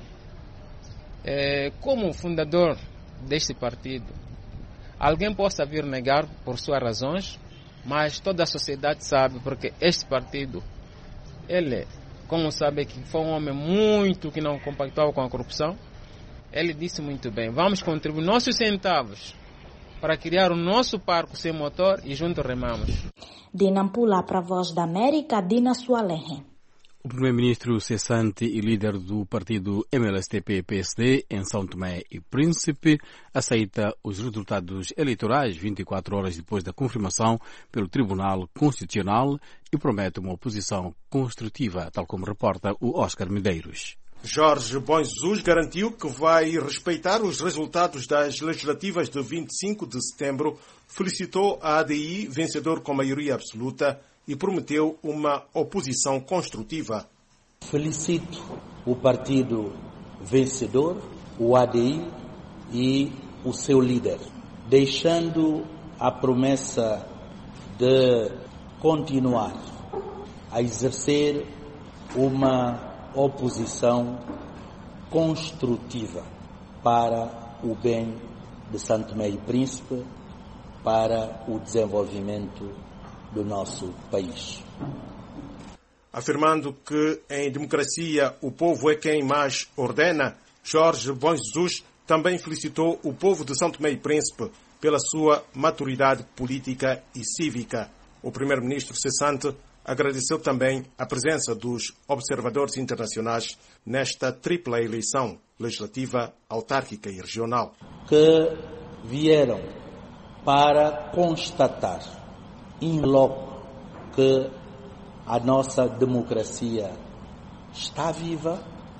como fundador deste partido, alguém possa vir negar por suas razões, mas toda a sociedade sabe, porque este partido, ele, como sabe que foi um homem muito que não compactuava com a corrupção, ele disse muito bem, vamos contribuir nossos centavos para criar o nosso barco sem motor e juntos remamos. De Nampula para a Voz da América, Dina Sualehe. O primeiro-ministro cessante e líder do partido MLSTP-PSD em São Tomé e Príncipe aceita os resultados eleitorais 24 horas depois da confirmação pelo Tribunal Constitucional e promete uma oposição construtiva, tal como reporta o Oscar Medeiros. Jorge Bom Jesus garantiu que vai respeitar os resultados das legislativas de 25 de setembro, felicitou a ADI, vencedor com maioria absoluta, e prometeu uma oposição construtiva. Felicito o partido vencedor, o ADI e o seu líder, deixando a promessa de continuar a exercer uma oposição construtiva para o bem de São Tomé e Príncipe, para o desenvolvimento do nosso país. Afirmando que em democracia o povo é quem mais ordena, Jorge Bom Jesus também felicitou o povo de São Tomé e Príncipe pela sua maturidade política e cívica. O primeiro-ministro cessante agradeceu também a presença dos observadores internacionais nesta tripla eleição legislativa, autárquica e regional. Que vieram para constatar in loco que a nossa democracia está viva,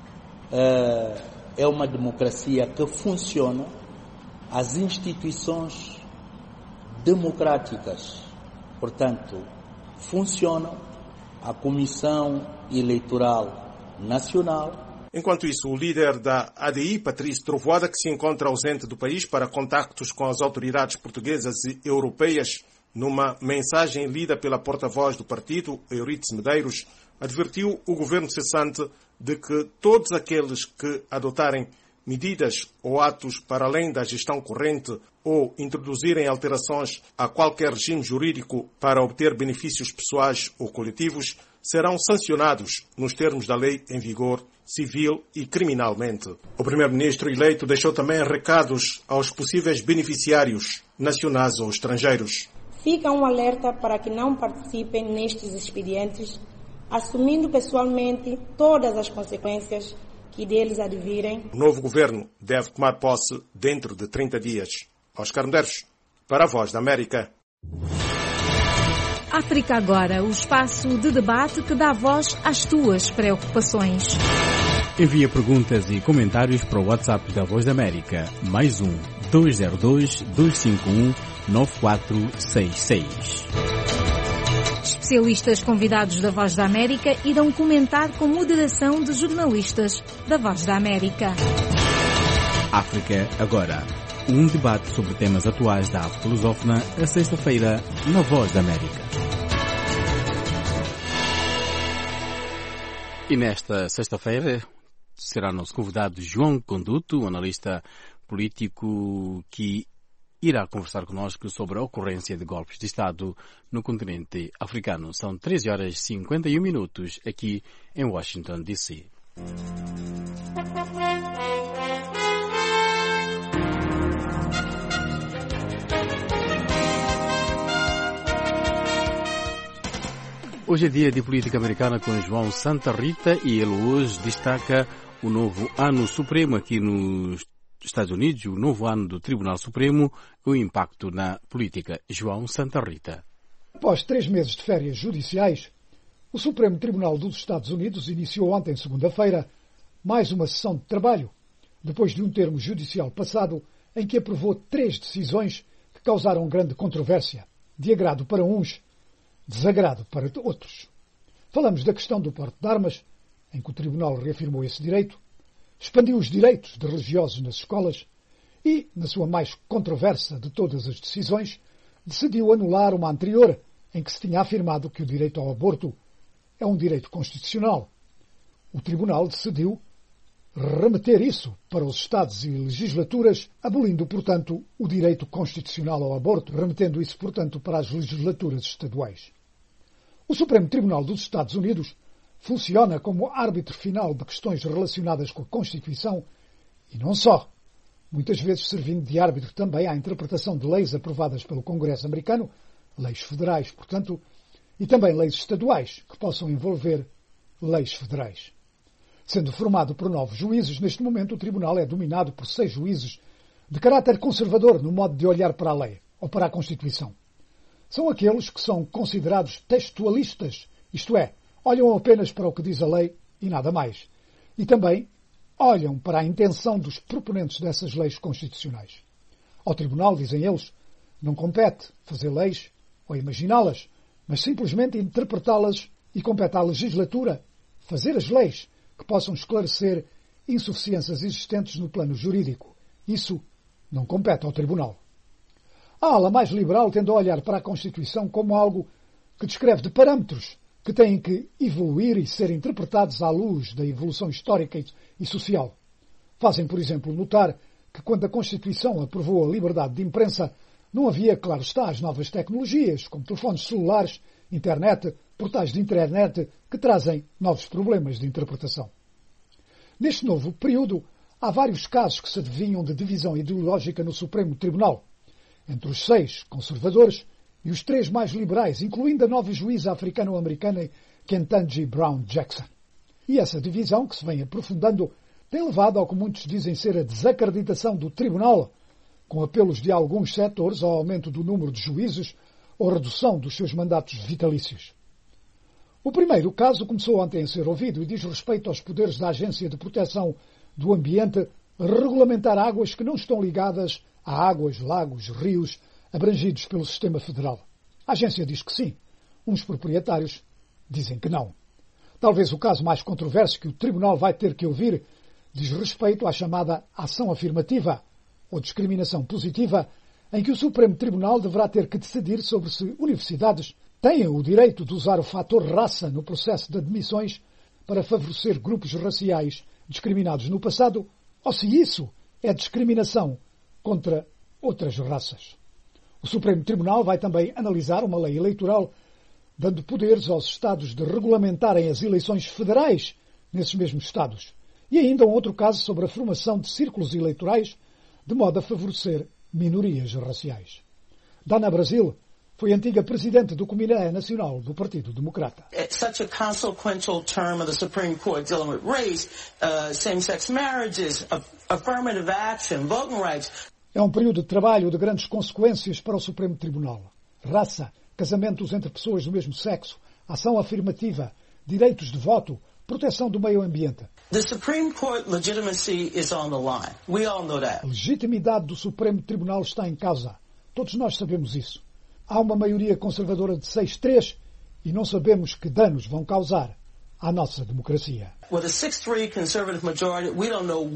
é uma democracia que funciona, as instituições democráticas, portanto, funcionam, a Comissão Eleitoral Nacional. Enquanto isso, o líder da ADI, Patrício Trovoada, que se encontra ausente do país para contactos com as autoridades portuguesas e europeias, numa mensagem lida pela porta-voz do partido, Euridice Medeiros, advertiu o governo cessante de que todos aqueles que adotarem medidas ou atos para além da gestão corrente ou introduzirem alterações a qualquer regime jurídico para obter benefícios pessoais ou coletivos serão sancionados nos termos da lei em vigor, civil e criminalmente. O primeiro-ministro eleito deixou também recados aos possíveis beneficiários nacionais ou estrangeiros. Fica um alerta para que não participem nestes expedientes assumindo pessoalmente todas as consequências que deles advirem. O novo governo deve tomar posse dentro de 30 dias. Oscar Medeiros, para a Voz da América. África Agora, o espaço de debate que dá voz às tuas preocupações. Envia perguntas e comentários para o WhatsApp da Voz da América, mais 202-251-9466. Especialistas convidados da Voz da América irão comentar com moderação de jornalistas da Voz da América. África Agora, um debate sobre temas atuais da África lusófona, a sexta-feira, na Voz da América. E nesta sexta-feira será nosso convidado João Conduto, analista político que irá conversar connosco sobre a ocorrência de golpes de Estado no continente africano. São 13h51 aqui em Washington, D.C. Hoje é dia de política americana com João Santa Rita e ele hoje destaca o novo ano supremo aqui nos Estados Unidos, o novo ano do Tribunal Supremo, o impacto na política. João Santa Rita. Após 3 meses de férias judiciais, o Supremo Tribunal dos Estados Unidos iniciou ontem, segunda-feira, mais uma sessão de trabalho, depois de um termo judicial passado em que aprovou 3 decisões que causaram grande controvérsia, de agrado para uns, desagrado para outros. Falamos da questão do porte de armas, em que o Tribunal reafirmou esse direito, expandiu os direitos de religiosos nas escolas e, na sua mais controversa de todas as decisões, decidiu anular uma anterior em que se tinha afirmado que o direito ao aborto é um direito constitucional. O Tribunal decidiu remeter isso para os Estados e legislaturas, abolindo, portanto, o direito constitucional ao aborto, remetendo isso, portanto, para as legislaturas estaduais. O Supremo Tribunal dos Estados Unidos funciona como árbitro final de questões relacionadas com a Constituição e não só, muitas vezes servindo de árbitro também à interpretação de leis aprovadas pelo Congresso americano, leis federais, portanto, e também leis estaduais que possam envolver leis federais. Sendo formado por 9 juízes, neste momento o Tribunal é dominado por 6 juízes de caráter conservador no modo de olhar para a lei ou para a Constituição. São aqueles que são considerados textualistas, isto é, olham apenas para o que diz a lei e nada mais. E também olham para a intenção dos proponentes dessas leis constitucionais. Ao Tribunal, dizem eles, não compete fazer leis ou imaginá-las, mas simplesmente interpretá-las, e compete à legislatura fazer as leis que possam esclarecer insuficiências existentes no plano jurídico. Isso não compete ao Tribunal. A ala mais liberal tende a olhar para a Constituição como algo que descreve de parâmetros que têm que evoluir e ser interpretados à luz da evolução histórica e social. Fazem, por exemplo, notar que quando a Constituição aprovou a liberdade de imprensa, não havia, claro está, as novas tecnologias, como telefones celulares, internet, portais de internet, que trazem novos problemas de interpretação. Neste novo período, há vários casos que se adivinham de divisão ideológica no Supremo Tribunal, entre os 6 conservadores e os 3 mais liberais, incluindo a nova juíza africano-americana Ketanji Brown Jackson. E essa divisão, que se vem aprofundando, tem levado ao que muitos dizem ser a desacreditação do Tribunal, com apelos de alguns setores ao aumento do número de juízes ou redução dos seus mandatos vitalícios. O primeiro caso começou ontem a ser ouvido e diz respeito aos poderes da Agência de Proteção do Ambiente regulamentar águas que não estão ligadas a águas, lagos, rios abrangidos pelo sistema federal. A agência diz que sim. Uns proprietários dizem que não. Talvez o caso mais controverso que o Tribunal vai ter que ouvir diz respeito à chamada ação afirmativa ou discriminação positiva, em que o Supremo Tribunal deverá ter que decidir sobre se universidades têm o direito de usar o fator raça no processo de admissões para favorecer grupos raciais discriminados no passado, ou se isso é discriminação contra outras raças. O Supremo Tribunal vai também analisar uma lei eleitoral dando poderes aos Estados de regulamentarem as eleições federais nesses mesmos Estados. E ainda um outro caso sobre a formação de círculos eleitorais de modo a favorecer minorias raciais. Dana Brasil, Foi antiga presidente do Comitê Nacional do Partido Democrata. It's such a consequential term of the Supreme Court dealing with race, same-sex marriages, affirmative action, voting rights. É um período de trabalho de grandes consequências para o Supremo Tribunal. Raça, casamentos entre pessoas do mesmo sexo, ação afirmativa, direitos de voto, proteção do meio ambiente. The Supreme Court legitimacy is on the line. We all know that. A legitimidade do Supremo Tribunal está em causa. Todos nós sabemos isso. Há uma maioria conservadora de 6-3 e não sabemos que danos vão causar à nossa democracia. With a 6-3 conservative majority, we don't know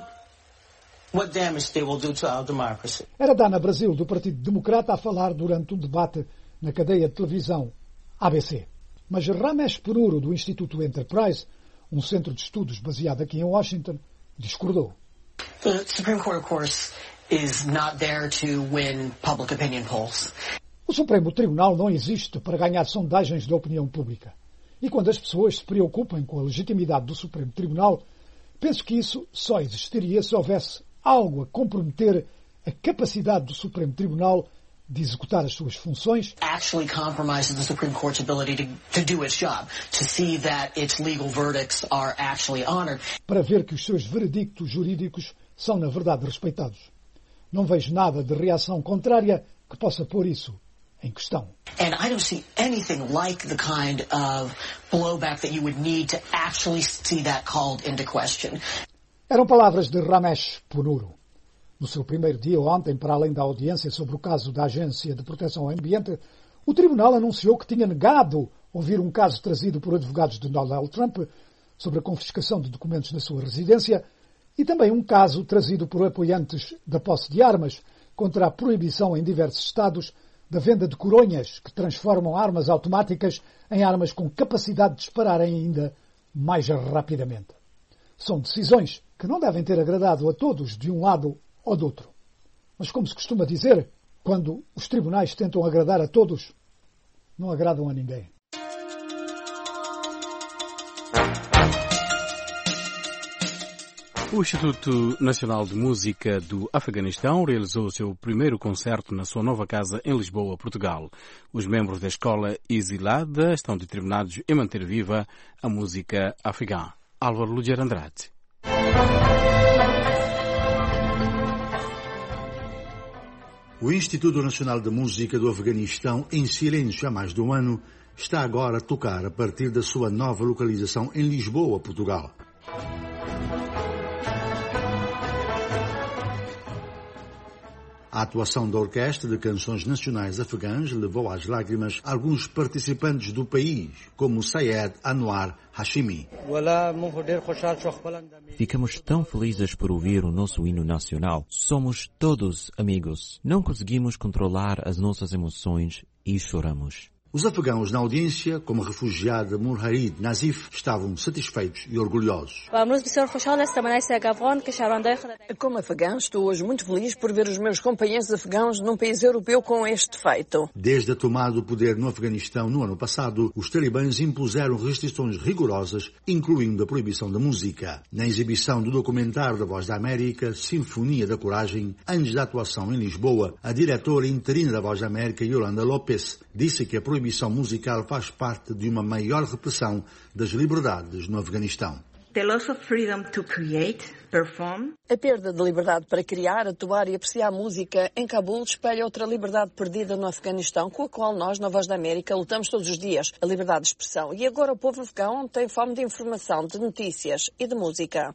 what damage they will do to our democracy. Era Dana Brasil, do Partido Democrata, a falar durante um debate na cadeia de televisão ABC. Mas Ramesh Ponnuru, do Instituto Enterprise, um centro de estudos baseado aqui em Washington, discordou. The Supreme Court, of course, is not there to win public opinion polls. O Supremo Tribunal não existe para ganhar sondagens de opinião pública. E quando as pessoas se preocupam com a legitimidade do Supremo Tribunal, penso que isso só existiria se houvesse algo a comprometer a capacidade do Supremo Tribunal de executar as suas funções, actually compromises the Supreme Court's ability to do its job, to see that its legal verdicts are actually honored. Para ver que os seus veredictos jurídicos são, na verdade, respeitados. Não vejo nada de reação contrária que possa pôr isso em questão. And I don't see anything like the kind of blowback that you would need to actually see that called into question. Eram palavras de Ramesh Ponnuru. No seu primeiro dia ontem, para além da audiência sobre o caso da Agência de Proteção ao Ambiente, o Tribunal anunciou que tinha negado ouvir um caso trazido por advogados de Donald Trump sobre a confiscação de documentos na sua residência e também um caso trazido por apoiantes da posse de armas contra a proibição em diversos estados da venda de coronhas que transformam armas automáticas em armas com capacidade de disparar ainda mais rapidamente. São decisões que não devem ter agradado a todos de um lado ou do outro. Mas, como se costuma dizer, quando os tribunais tentam agradar a todos, não agradam a ninguém. O Instituto Nacional de Música do Afeganistão realizou o seu primeiro concerto na sua nova casa em Lisboa, Portugal. Os membros da escola exilada estão determinados em manter viva a música afegã. Álvaro Luger Andrade. O Instituto Nacional de Música do Afeganistão, em silêncio há mais de um ano, está agora a tocar a partir da sua nova localização em Lisboa, Portugal. A atuação da Orquestra de Canções Nacionais Afegãs levou às lágrimas alguns participantes do país, como Sayed Anwar Hashimi. Ficamos tão felizes por ouvir o nosso hino nacional. Somos todos amigos. Não conseguimos controlar as nossas emoções e choramos. Os afegãos na audiência, como a refugiada Murharid Nazif, estavam satisfeitos e orgulhosos. Como afegão, estou hoje muito feliz por ver os meus companheiros afegãos num país europeu com este feito. Desde a tomada do poder no Afeganistão no ano passado, os talibãs impuseram restrições rigorosas, incluindo a proibição da música. Na exibição do documentário da Voz da América, Sinfonia da Coragem, antes da atuação em Lisboa, a diretora interina da Voz da América, Yolanda Lopes, disse que a proibição musical faz parte de uma maior repressão das liberdades no Afeganistão. The loss of freedom to create, perform. A perda de liberdade para criar, atuar e apreciar música em Cabul espelha outra liberdade perdida no Afeganistão, com a qual nós, na Voz da América, lutamos todos os dias, a liberdade de expressão. E agora o povo afegão tem fome de informação, de notícias e de música.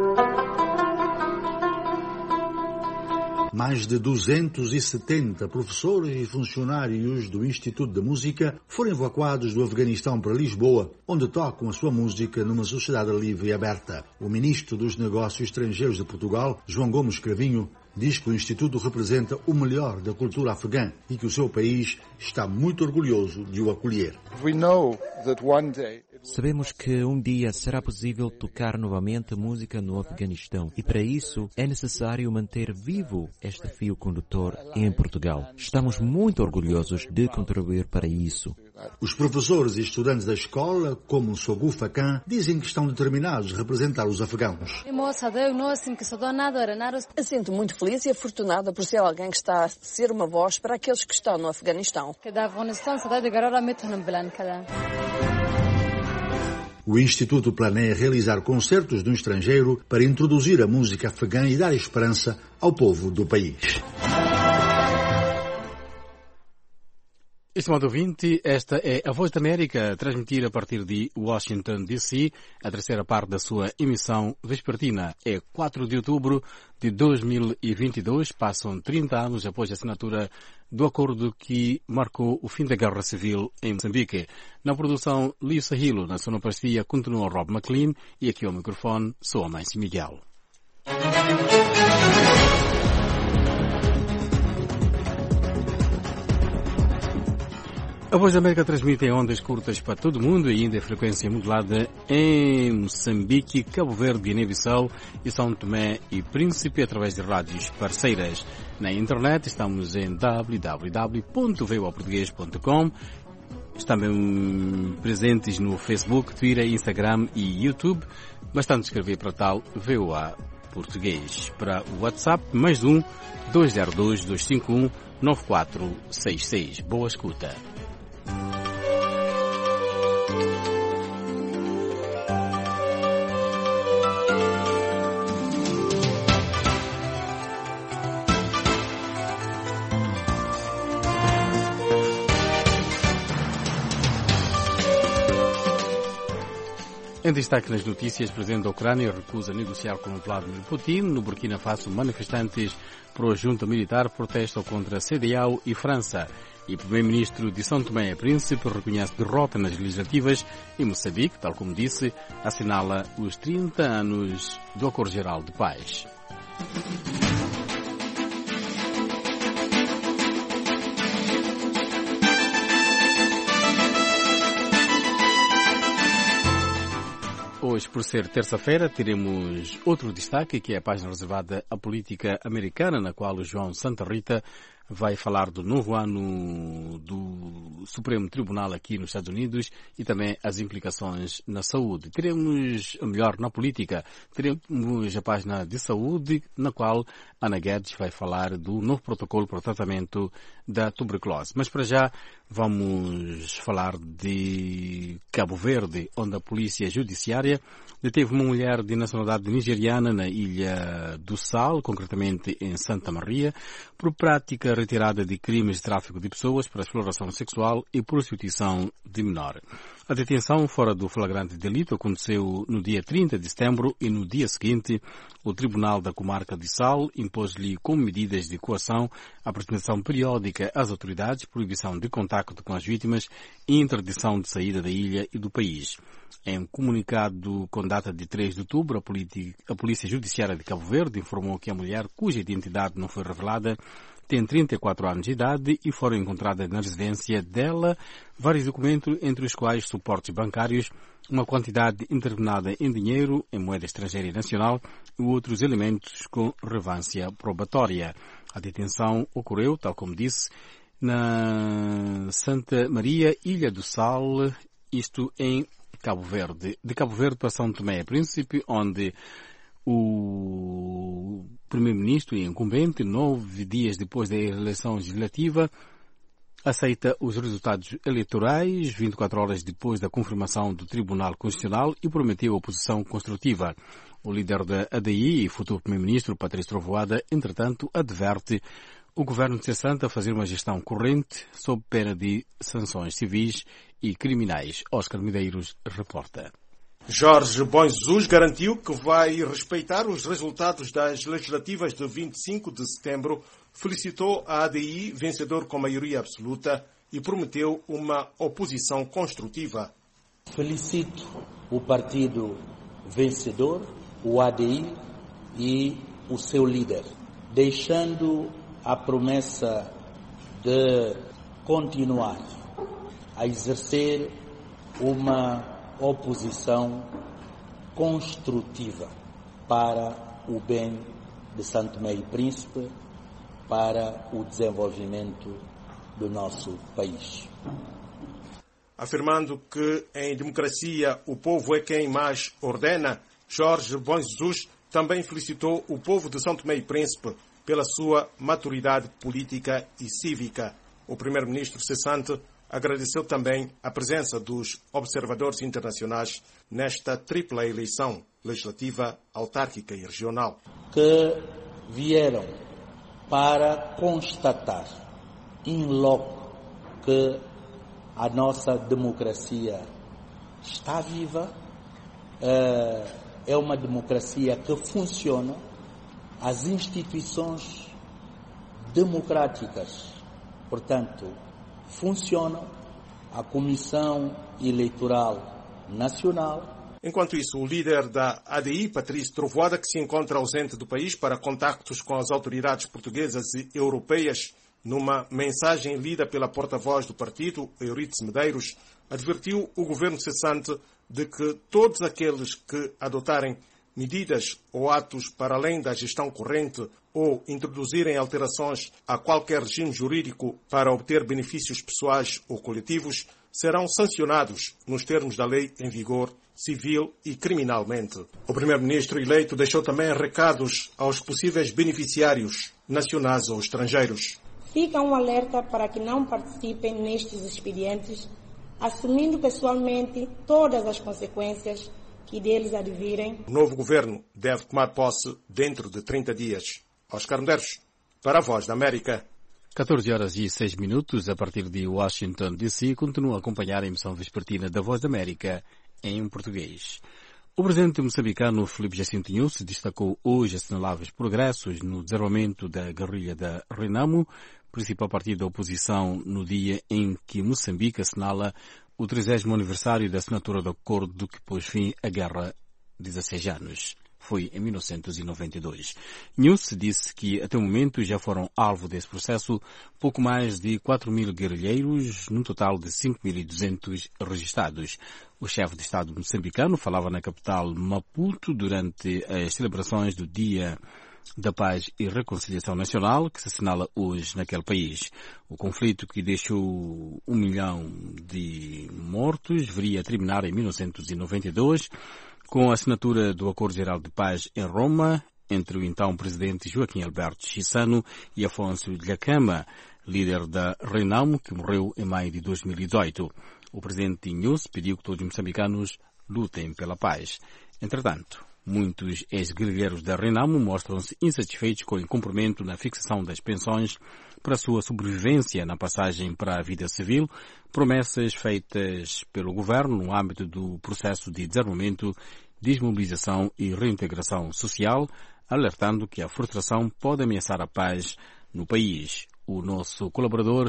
Mais de 270 professores e funcionários do Instituto de Música foram evacuados do Afeganistão para Lisboa, onde tocam a sua música numa sociedade livre e aberta. O ministro dos Negócios Estrangeiros de Portugal, João Gomes Cravinho, diz que o Instituto representa o melhor da cultura afegã e que o seu país está muito orgulhoso de o acolher. Sabemos que um dia será possível tocar novamente a música no Afeganistão e para isso é necessário manter vivo este fio condutor em Portugal. Estamos muito orgulhosos de contribuir para isso. Os professores e estudantes da escola, como o Sogu Fakan, dizem que estão determinados a representar os afegãos. Eu sinto muito feliz e afortunada por ser alguém que está a ser uma voz para aqueles que estão no Afeganistão. O Instituto planeia realizar concertos no estrangeiro para introduzir a música afegã e dar esperança ao povo do país. Estimado ouvinte, esta é a Voz da América, a transmitir a partir de Washington, D.C., a terceira parte da sua emissão vespertina. É 4 de outubro de 2022, passam 30 anos após a assinatura do acordo que marcou o fim da Guerra Civil em Moçambique. Na produção, Lio Sahilo, na sonoplastia, continua Rob McLean e aqui ao microfone, sou a Mãe Miguel. A Voz da América transmite em ondas curtas para todo o mundo e ainda em frequência modulada em Moçambique, Cabo Verde, Guiné-Bissau e São Tomé e Príncipe através de rádios parceiras. Na internet estamos em www.voaportugues.com. Estamos presentes no Facebook, Twitter, Instagram e YouTube. Bastante escrever para tal VOA Português. Para o WhatsApp, mais 202-251-9466. Boa escuta. Em destaque nas notícias, o presidente da Ucrânia recusa negociar com Vladimir Putin. No Burkina Faso, manifestantes pró-junta militar protestam contra a CDAO e França. E o primeiro-ministro de São Tomé e Príncipe reconhece derrota nas legislativas e Moçambique, tal como disse, assinala os 30 anos do Acordo Geral de Paz. Hoje, por ser terça-feira, teremos outro destaque, que é a página reservada à política americana, na qual o João Santa Rita vai falar do novo ano do Supremo Tribunal aqui nos Estados Unidos e também as implicações na saúde. Teremos, melhor, na política, teremos a página de saúde, na qual Ana Guedes vai falar do novo protocolo para o tratamento da tuberculose. Mas para já vamos falar de Cabo Verde, onde a Polícia Judiciária deteve uma mulher de nacionalidade nigeriana na Ilha do Sal, concretamente em Santa Maria, por prática retirada de crimes de tráfico de pessoas para exploração sexual e prostituição de menor. A detenção fora do flagrante delito aconteceu no dia 30 de setembro e no dia seguinte o Tribunal da Comarca de Sal impôs-lhe como medidas de coação a apresentação periódica às autoridades, proibição de contacto com as vítimas e interdição de saída da ilha e do país. Em um comunicado com data de 3 de outubro, a Polícia Judiciária de Cabo Verde informou que a mulher, cuja identidade não foi revelada, tem 34 anos de idade e foram encontradas na residência dela vários documentos, entre os quais suportes bancários, uma quantidade indeterminada em dinheiro, em moeda estrangeira e nacional e outros elementos com relevância probatória. A detenção ocorreu, tal como disse, na Santa Maria, Ilha do Sal, isto em Cabo Verde. De Cabo Verde para São Tomé e Príncipe, onde o primeiro-ministro e incumbente, 9 dias depois da eleição legislativa, aceita os resultados eleitorais, 24 horas depois da confirmação do Tribunal Constitucional, e prometeu oposição construtiva. O líder da ADI e futuro primeiro-ministro, Patrício Trovoada, entretanto, adverte o governo cessante a fazer uma gestão corrente sob pena de sanções civis e criminais. Oscar Medeiros reporta. Jorge Bom Jesus garantiu que vai respeitar os resultados das legislativas de 25 de setembro, felicitou a ADI, vencedor com maioria absoluta, e prometeu uma oposição construtiva. Felicito o partido vencedor, o ADI, e o seu líder, deixando a promessa de continuar a exercer uma oposição construtiva para o bem de São Tomé e Príncipe, para o desenvolvimento do nosso país. Afirmando que em democracia o povo é quem mais ordena, Jorge Bom Jesus também felicitou o povo de São Tomé e Príncipe pela sua maturidade política e cívica. O primeiro-ministro cessante agradeceu também a presença dos observadores internacionais nesta tripla eleição legislativa, autárquica e regional. Que vieram para constatar in loco que a nossa democracia está viva, é uma democracia que funciona, as instituições democráticas, portanto, funcionam, a Comissão Eleitoral Nacional. Enquanto isso, o líder da ADI, Patrício Trovoada, que se encontra ausente do país para contactos com as autoridades portuguesas e europeias, numa mensagem lida pela porta-voz do partido, Euridice Medeiros, advertiu o governo cessante de que todos aqueles que adotarem medidas ou atos para além da gestão corrente ou introduzirem alterações a qualquer regime jurídico para obter benefícios pessoais ou coletivos serão sancionados nos termos da lei em vigor, civil e criminalmente. O primeiro-ministro eleito deixou também recados aos possíveis beneficiários nacionais ou estrangeiros. Fica um alerta para que não participem nestes expedientes, assumindo pessoalmente todas as consequências que deles advirem. O novo governo deve tomar posse dentro de 30 dias. Oscar Medeiros, para a Voz da América. 14h06, a partir de Washington, D.C., continua a acompanhar a emissão vespertina da Voz da América em português. O presidente moçambicano Filipe Jacinto Nyusi destacou hoje assinaláveis progressos no desarmamento da guerrilha da Renamo, principal partido da oposição, no dia em que Moçambique assinala o 30º aniversário da assinatura do acordo que pôs fim à guerra de 16 anos. Foi em 1992. Nyusi disse que até o momento já foram alvo desse processo pouco mais de 4.000 guerrilheiros, num total de 5.200 registados. O chefe de Estado moçambicano falava na capital Maputo durante as celebrações do Dia da Paz e Reconciliação Nacional, que se assinala hoje naquele país. O conflito, que deixou 1 milhão de mortos, viria a terminar em 1992, com a assinatura do Acordo Geral de Paz em Roma, entre o então presidente Joaquim Alberto Chissano e Afonso Dhlakama, líder da Renamo, que morreu em maio de 2018. O presidente Nyusi pediu que todos os moçambicanos lutem pela paz. Entretanto, muitos ex-guerrilheiros da Renamo mostram-se insatisfeitos com o incumprimento na fixação das pensões para sua sobrevivência na passagem para a vida civil, promessas feitas pelo governo no âmbito do processo de desarmamento, desmobilização e reintegração social, alertando que a frustração pode ameaçar a paz no país. O nosso colaborador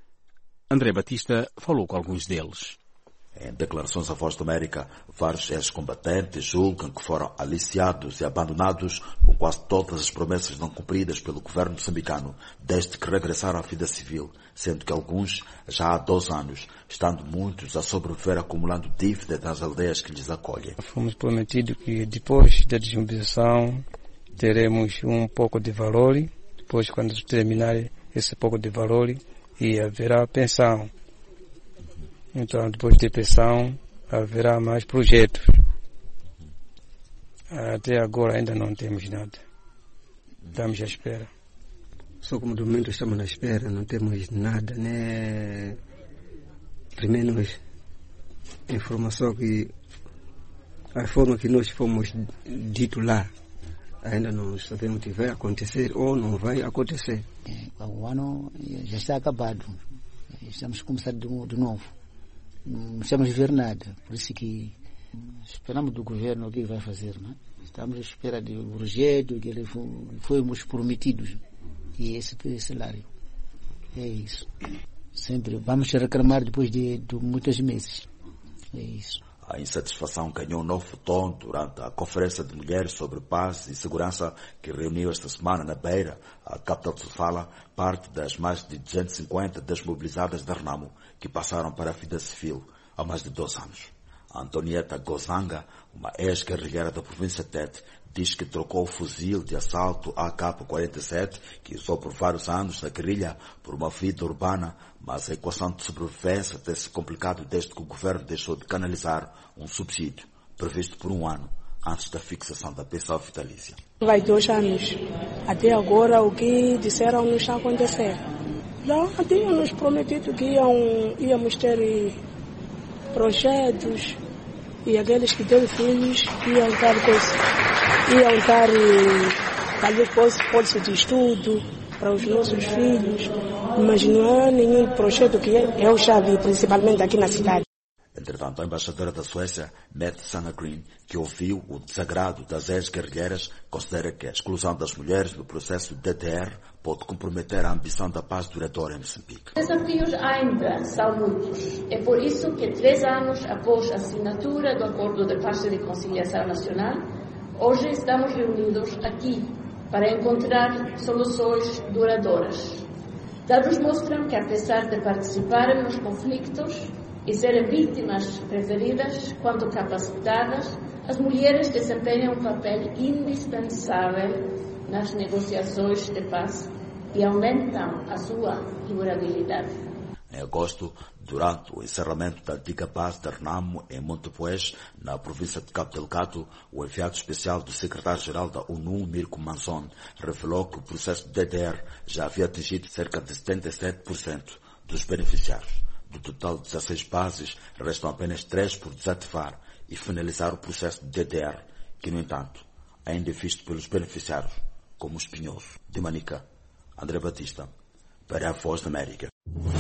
André Batista falou com alguns deles. Em declarações à Voz da América, vários ex-combatentes julgam que foram aliciados e abandonados com quase todas as promessas não cumpridas pelo governo moçambicano, desde que regressaram à vida civil, sendo que alguns já há 2 anos, estando muitos a sobreviver acumulando dívidas nas aldeias que lhes acolhem. Fomos prometidos que depois da desmobilização teremos um pouco de valor, depois quando terminar esse pouco de valor e haverá pensão. Então, depois de pensão, haverá mais projetos. Até agora ainda não temos nada. Estamos à espera. Só como do momento estamos na espera, não temos nada, né? Primeiro, a informação que a forma que nós fomos dito lá, ainda não sabemos se vai acontecer ou não vai acontecer. O ano já está acabado. Estamos a começar de novo. Não estamos a ver nada, por isso que esperamos do governo o que vai fazer, né? Estamos à espera do projeto que ele fomos prometidos e esse salário. É isso. Sempre vamos reclamar depois de muitos meses. É isso. A insatisfação ganhou um novo tom durante a Conferência de Mulheres sobre Paz e Segurança que reuniu esta semana na Beira, a capital de Sofala, parte das mais de 250 desmobilizadas da Renamo que passaram para a vida civil há mais de 2 anos. Antonieta Gozanga, uma ex-guerrilheira da província Tete, diz que trocou o fuzil de assalto AK-47, que usou por vários anos na guerrilha, por uma vida urbana, mas a equação de sobrevivência tem se complicado desde que o governo deixou de canalizar um subsídio, previsto por 1 ano, antes da fixação da pensão vitalícia. Vai 2 anos. Até agora o que disseram não está a acontecer. Já tinham nos prometido que íamos ter projetos e aqueles que têm filhos iam estar talvez bolsa de estudo para os nossos filhos, mas não há nenhum projeto que eu já vi, principalmente aqui na cidade. Entretanto, a embaixadora da Suécia, Mette Sanagrin, que ouviu o desagrado das ex-guerrilheiras, considera que a exclusão das mulheres no processo DDR pode comprometer a ambição da paz duradoura em Moçambique. Os desafios ainda são muitos. É por isso que 3 anos após a assinatura do Acordo de Paz e Reconciliação Nacional, hoje estamos reunidos aqui para encontrar soluções duradouras. Dados mostram que, apesar de participarem nos conflitos e serem vítimas preferidas quando capacitadas, as mulheres desempenham um papel indispensável nas negociações de paz e aumentam a sua durabilidade. Em agosto, durante o encerramento da antiga base da RENAMO em Montepuez, na província de Cabo Delgado, o enviado especial do secretário-geral da ONU, Mirko Manzon, revelou que o processo de DDR já havia atingido cerca de 77% dos beneficiários. Do total de 16 bases, restam apenas 3 por desativar e finalizar o processo de DDR, que, no entanto, ainda é visto pelos beneficiários como espinhoso. De Manica, André Batista, para a Voz da América.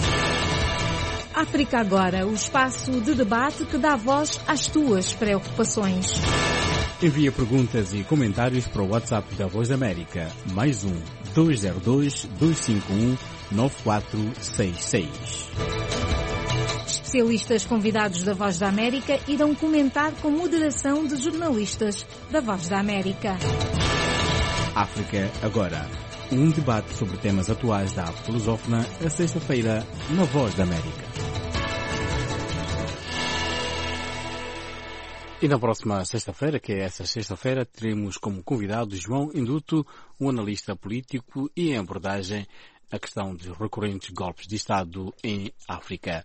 África Agora, o espaço de debate que dá voz às tuas preocupações. Envia perguntas e comentários para o WhatsApp da Voz da América, +1 202 251 9466. Especialistas convidados da Voz da América irão comentar com moderação de jornalistas da Voz da América. África Agora, um debate sobre temas atuais da arte lusófona, a sexta-feira, na Voz da América. E na próxima sexta-feira, que é essa sexta-feira, teremos como convidado João Induto, um analista político e em abordagem a questão dos recorrentes golpes de Estado em África.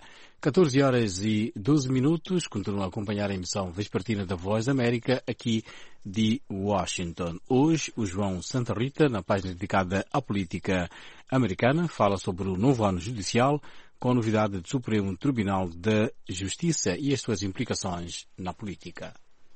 14h12, continua a acompanhar a emissão vespertina da Voz da América, aqui de Washington. Hoje, o João Santa Rita, na página dedicada à política americana, fala sobre o novo ano judicial, com a novidade do Supremo Tribunal da Justiça e as suas implicações na política.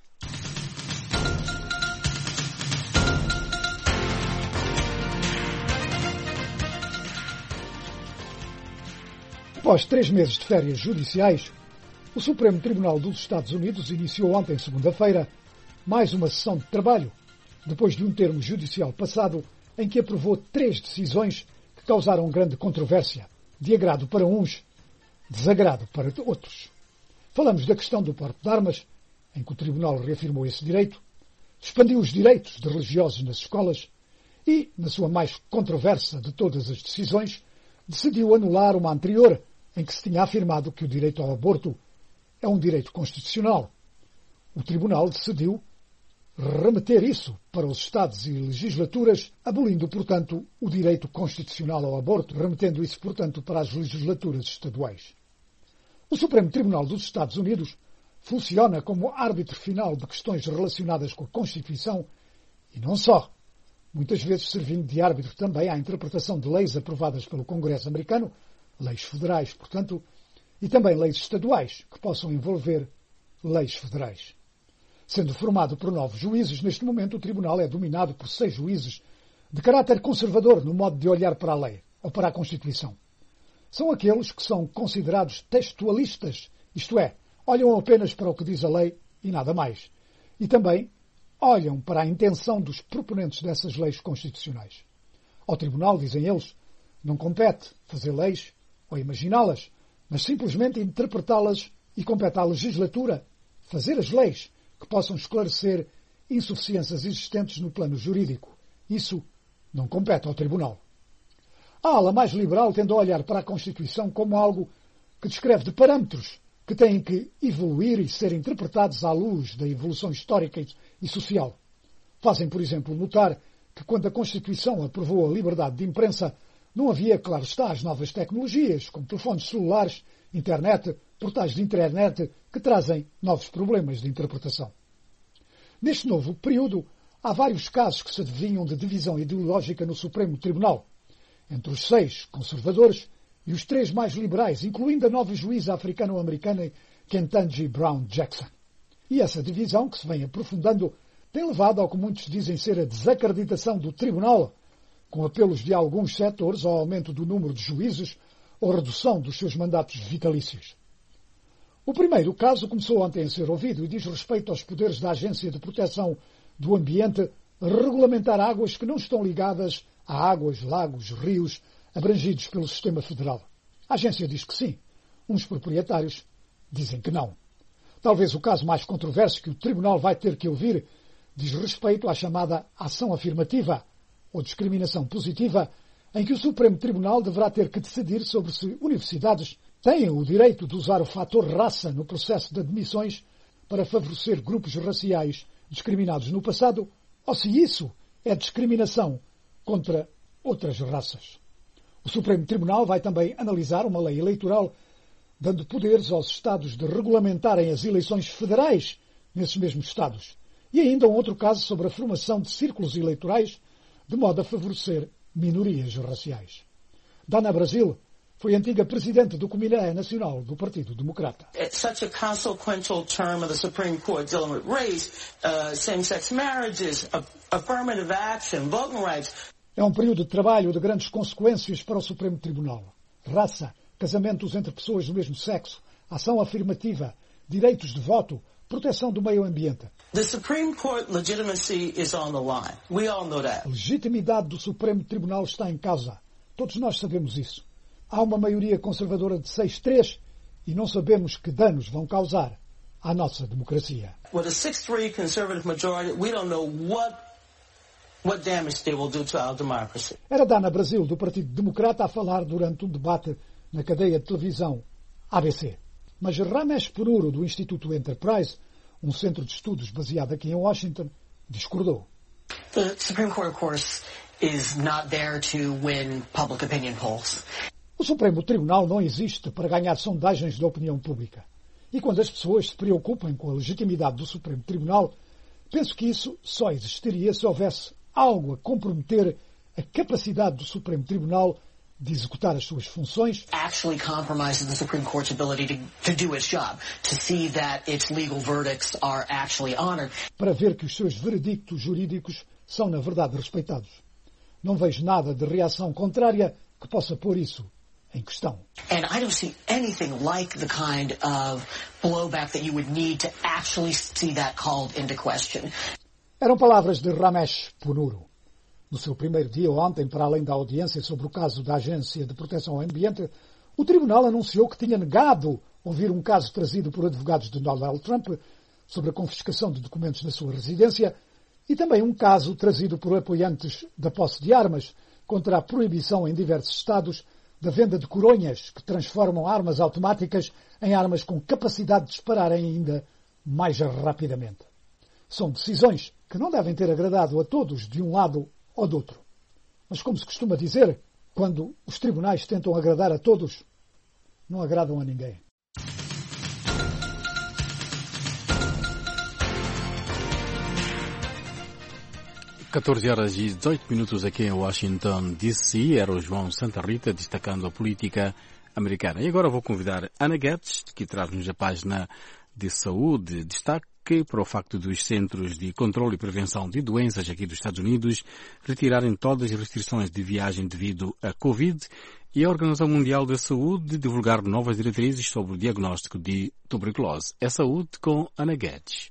Após 3 meses de férias judiciais, o Supremo Tribunal dos Estados Unidos iniciou ontem, segunda-feira, mais uma sessão de trabalho, depois de um termo judicial passado em que aprovou 3 decisões que causaram grande controvérsia, de agrado para uns, desagrado para outros. Falamos da questão do porte de armas, em que o Tribunal reafirmou esse direito, expandiu os direitos de religiosos nas escolas e, na sua mais controversa de todas as decisões, decidiu anular uma anterior em que se tinha afirmado que o direito ao aborto é um direito constitucional. O Tribunal decidiu remeter isso para os Estados e legislaturas, abolindo, portanto, o direito constitucional ao aborto, remetendo isso, portanto, para as legislaturas estaduais. O Supremo Tribunal dos Estados Unidos funciona como árbitro final de questões relacionadas com a Constituição e não só, muitas vezes servindo de árbitro também à interpretação de leis aprovadas pelo Congresso americano, leis federais, portanto, e também leis estaduais que possam envolver leis federais. Sendo formado por 9 juízes, neste momento o Tribunal é dominado por 6 juízes de caráter conservador no modo de olhar para a lei ou para a Constituição. São aqueles que são considerados textualistas, isto é, olham apenas para o que diz a lei e nada mais. E também olham para a intenção dos proponentes dessas leis constitucionais. Ao Tribunal, dizem eles, não compete fazer leis ou imaginá-las, mas simplesmente interpretá-las, e compete à legislatura fazer as leis que possam esclarecer insuficiências existentes no plano jurídico. Isso não compete ao Tribunal. A ala mais liberal tende a olhar para a Constituição como algo que descreve de parâmetros que têm que evoluir e ser interpretados à luz da evolução histórica e social. Fazem, por exemplo, notar que quando a Constituição aprovou a liberdade de imprensa, não havia, claro está, as novas tecnologias, como telefones celulares, internet, portais de internet, que trazem novos problemas de interpretação. Neste novo período, há vários casos que se adivinham de divisão ideológica no Supremo Tribunal, entre os 6 conservadores e os 3 mais liberais, incluindo a nova juíza africano-americana Ketanji Brown Jackson. E essa divisão, que se vem aprofundando, tem levado ao que muitos dizem ser a desacreditação do Tribunal, com apelos de alguns setores ao aumento do número de juízes ou redução dos seus mandatos vitalícios. O primeiro caso começou ontem a ser ouvido e diz respeito aos poderes da Agência de Proteção do Ambiente regulamentar águas que não estão ligadas a águas, lagos, rios abrangidos pelo sistema federal. A agência diz que sim. Uns proprietários dizem que não. Talvez o caso mais controverso que o Tribunal vai ter que ouvir diz respeito à chamada ação afirmativa ou discriminação positiva, em que o Supremo Tribunal deverá ter que decidir sobre se universidades têm o direito de usar o fator raça no processo de admissões para favorecer grupos raciais discriminados no passado, ou se isso é discriminação contra outras raças. O Supremo Tribunal vai também analisar uma lei eleitoral dando poderes aos Estados de regulamentarem as eleições federais nesses mesmos Estados. E ainda um outro caso sobre a formação de círculos eleitorais de modo a favorecer minorias raciais. Dana Brasil foi antiga presidente do Comitê Nacional do Partido Democrata. It's such a consequential term of the Supreme Court dealing with race, same-sex marriages, affirmative action, voting rights. É um período de trabalho de grandes consequências para o Supremo Tribunal. Raça, casamentos entre pessoas do mesmo sexo, ação afirmativa, direitos de voto, proteção do meio ambiente. The Supreme Court legitimacy is on the line. We all know that. A legitimidade do Supremo Tribunal está em causa. Todos nós sabemos isso. Há uma maioria conservadora de 6-3 e não sabemos que danos vão causar à nossa democracia. With a 6-3 conservative majority, we don't know what damage they will do to our democracy. Era Dana Brasil, do Partido Democrata, a falar durante um debate na cadeia de televisão ABC. Mas Ramesh Ponnuru, do Instituto Enterprise, um centro de estudos baseado aqui em Washington, discordou. The Supreme Court, of course, is not there to win public opinion polls. O Supremo Tribunal não existe para ganhar sondagens da opinião pública. E quando as pessoas se preocupam com a legitimidade do Supremo Tribunal, penso que isso só existiria se houvesse algo a comprometer a capacidade do Supremo Tribunal de executar as suas funções, actually compromises the Supreme Court's ability to do its job, to see that its legal verdicts are actually honored. Para ver que os seus veredictos jurídicos são, na verdade, respeitados. Não vejo nada de reação contrária que possa pôr isso em questão. And I don't see anything like the kind of blowback that you would need to actually see that called into question. Eram palavras de Ramesh Ponnuru. No seu primeiro dia ontem, para além da audiência sobre o caso da Agência de Proteção ao Ambiente, o Tribunal anunciou que tinha negado ouvir um caso trazido por advogados de Donald Trump sobre a confiscação de documentos na sua residência e também um caso trazido por apoiantes da posse de armas contra a proibição em diversos estados da venda de coronhas que transformam armas automáticas em armas com capacidade de disparar ainda mais rapidamente. São decisões que não devem ter agradado a todos de um lado ou do outro. Mas, como se costuma dizer, quando os tribunais tentam agradar a todos, não agradam a ninguém. Às 14h18 aqui em Washington, D.C., era o João Santa Rita destacando a política americana. E agora vou convidar Ana Guedes, que traz-nos a página de saúde, destaque para o facto dos Centros de Controlo e Prevenção de Doenças aqui dos Estados Unidos retirarem todas as restrições de viagem devido à Covid e a Organização Mundial da Saúde divulgar novas diretrizes sobre o diagnóstico de tuberculose. É saúde com Ana Guedes.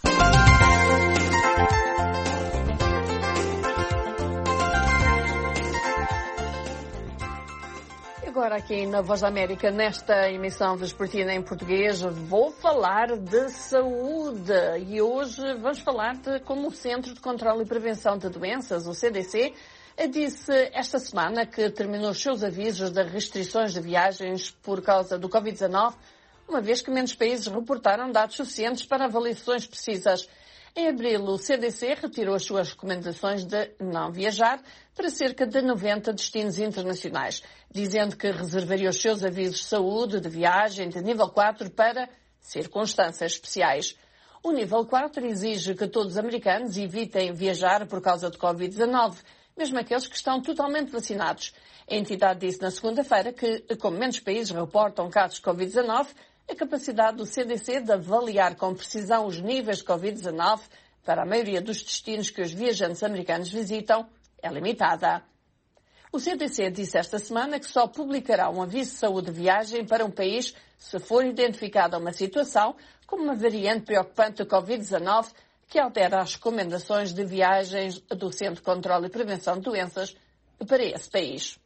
Agora aqui na Voz da América, nesta emissão vespertina em português, vou falar de saúde e hoje vamos falar de como o Centro de Controlo e Prevenção de Doenças, o CDC, disse esta semana que terminou os seus avisos de restrições de viagens por causa do Covid-19 uma vez que menos países reportaram dados suficientes para avaliações precisas. Em abril, o CDC retirou as suas recomendações de não viajar para cerca de 90 destinos internacionais, dizendo que reservaria os seus avisos de saúde de viagem de nível 4 para circunstâncias especiais. O nível 4 exige que todos os americanos evitem viajar por causa de Covid-19, mesmo aqueles que estão totalmente vacinados. A entidade disse na segunda-feira que, como menos países reportam casos de Covid-19, a capacidade do CDC de avaliar com precisão os níveis de Covid-19 para a maioria dos destinos que os viajantes americanos visitam é limitada. O CDC disse esta semana que só publicará um aviso de saúde de viagem para um país se for identificada uma situação como uma variante preocupante de Covid-19 que altera as recomendações de viagens do Centro de Controlo e Prevenção de Doenças para esse país.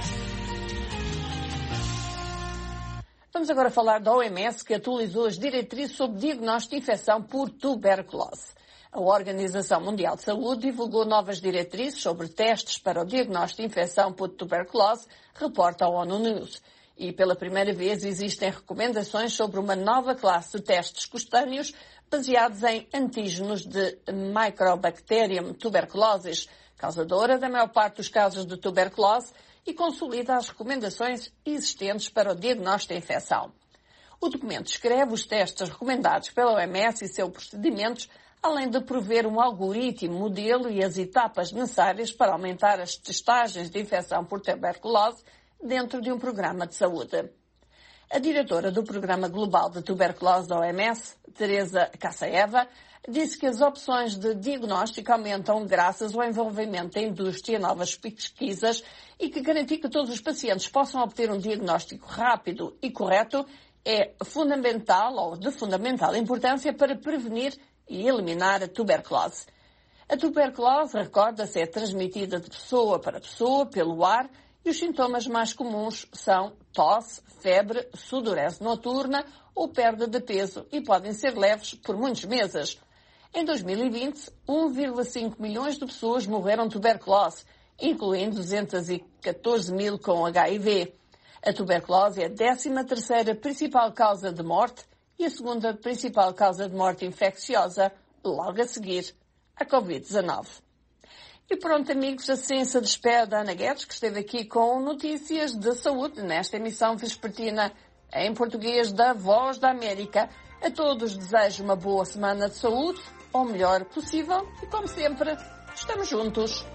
Vamos agora falar da OMS, que atualizou as diretrizes sobre diagnóstico de infecção por tuberculose. A Organização Mundial de Saúde divulgou novas diretrizes sobre testes para o diagnóstico de infecção por tuberculose, reporta a ONU News. E pela primeira vez existem recomendações sobre uma nova classe de testes cutâneos baseados em antígenos de Mycobacterium tuberculosis, causadora da maior parte dos casos de tuberculose, e consolida as recomendações existentes para o diagnóstico da infecção. O documento descreve os testes recomendados pela OMS e seus procedimentos, além de prover um algoritmo, modelo e as etapas necessárias para aumentar as testagens de infecção por tuberculose dentro de um programa de saúde. A diretora do Programa Global de Tuberculose da OMS, Teresa Kassaeva, disse que as opções de diagnóstico aumentam graças ao envolvimento da indústria em novas pesquisas e que garantir que todos os pacientes possam obter um diagnóstico rápido e correto é fundamental ou de fundamental importância para prevenir e eliminar a tuberculose. A tuberculose, recorda-se, é transmitida de pessoa para pessoa pelo ar e os sintomas mais comuns são tosse, febre, sudorese noturna ou perda de peso e podem ser leves por muitos meses. Em 2020, 1,5 milhões de pessoas morreram de tuberculose, incluindo 214 mil com HIV. A tuberculose é a 13ª principal causa de morte e a segunda principal causa de morte infecciosa, logo a seguir à Covid-19. E pronto, amigos, assim se despede da Ana Guedes, que esteve aqui com notícias de saúde nesta emissão vespertina em português da Voz da América. A todos desejo uma boa semana de saúde, ou melhor possível, e como sempre, estamos juntos.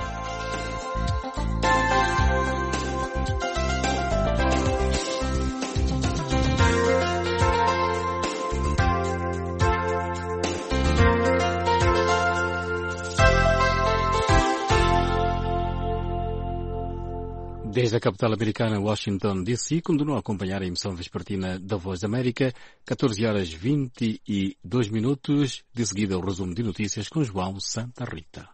Desde a capital americana, Washington, D.C., continua a acompanhar a emissão vespertina da Voz da América, 14h22. De seguida, o resumo de notícias com João Santa Rita.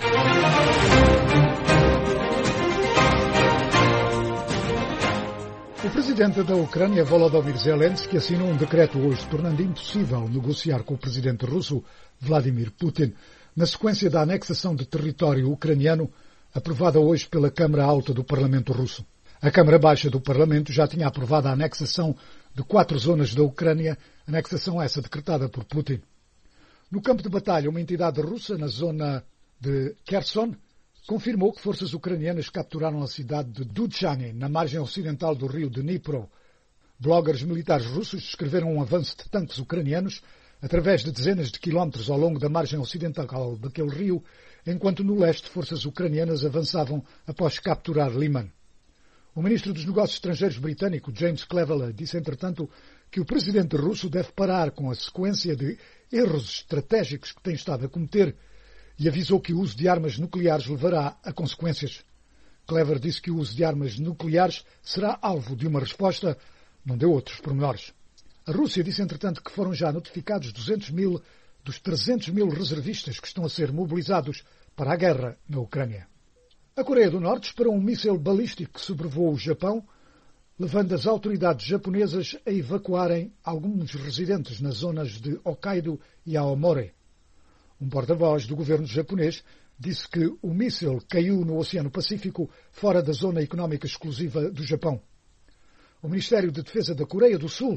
O presidente da Ucrânia, Volodymyr Zelensky, assinou um decreto hoje tornando impossível negociar com o presidente russo, Vladimir Putin, na sequência da anexação de território ucraniano aprovada hoje pela Câmara Alta do Parlamento Russo. A Câmara Baixa do Parlamento já tinha aprovado a anexação de 4 zonas da Ucrânia, anexação essa decretada por Putin. No campo de batalha, uma entidade russa na zona de Kherson confirmou que forças ucranianas capturaram a cidade de Dutchane, na margem ocidental do rio Dnipro. Bloggers militares russos descreveram um avanço de tanques ucranianos através de dezenas de quilómetros ao longo da margem ocidental daquele rio, enquanto no leste forças ucranianas avançavam após capturar Liman. O ministro dos Negócios Estrangeiros britânico, James Cleverly, disse, entretanto, que o presidente russo deve parar com a sequência de erros estratégicos que tem estado a cometer e avisou que o uso de armas nucleares levará a consequências. Cleverly disse que o uso de armas nucleares será alvo de uma resposta, não deu outros pormenores. A Rússia disse, entretanto, que foram já notificados 200 mil dos 300 mil reservistas que estão a ser mobilizados para a guerra na Ucrânia. A Coreia do Norte esperou um míssil balístico que sobrevoou o Japão, levando as autoridades japonesas a evacuarem alguns residentes nas zonas de Hokkaido e Aomori. Um porta-voz do governo japonês disse que o míssil caiu no Oceano Pacífico, fora da zona económica exclusiva do Japão. O Ministério de Defesa da Coreia do Sul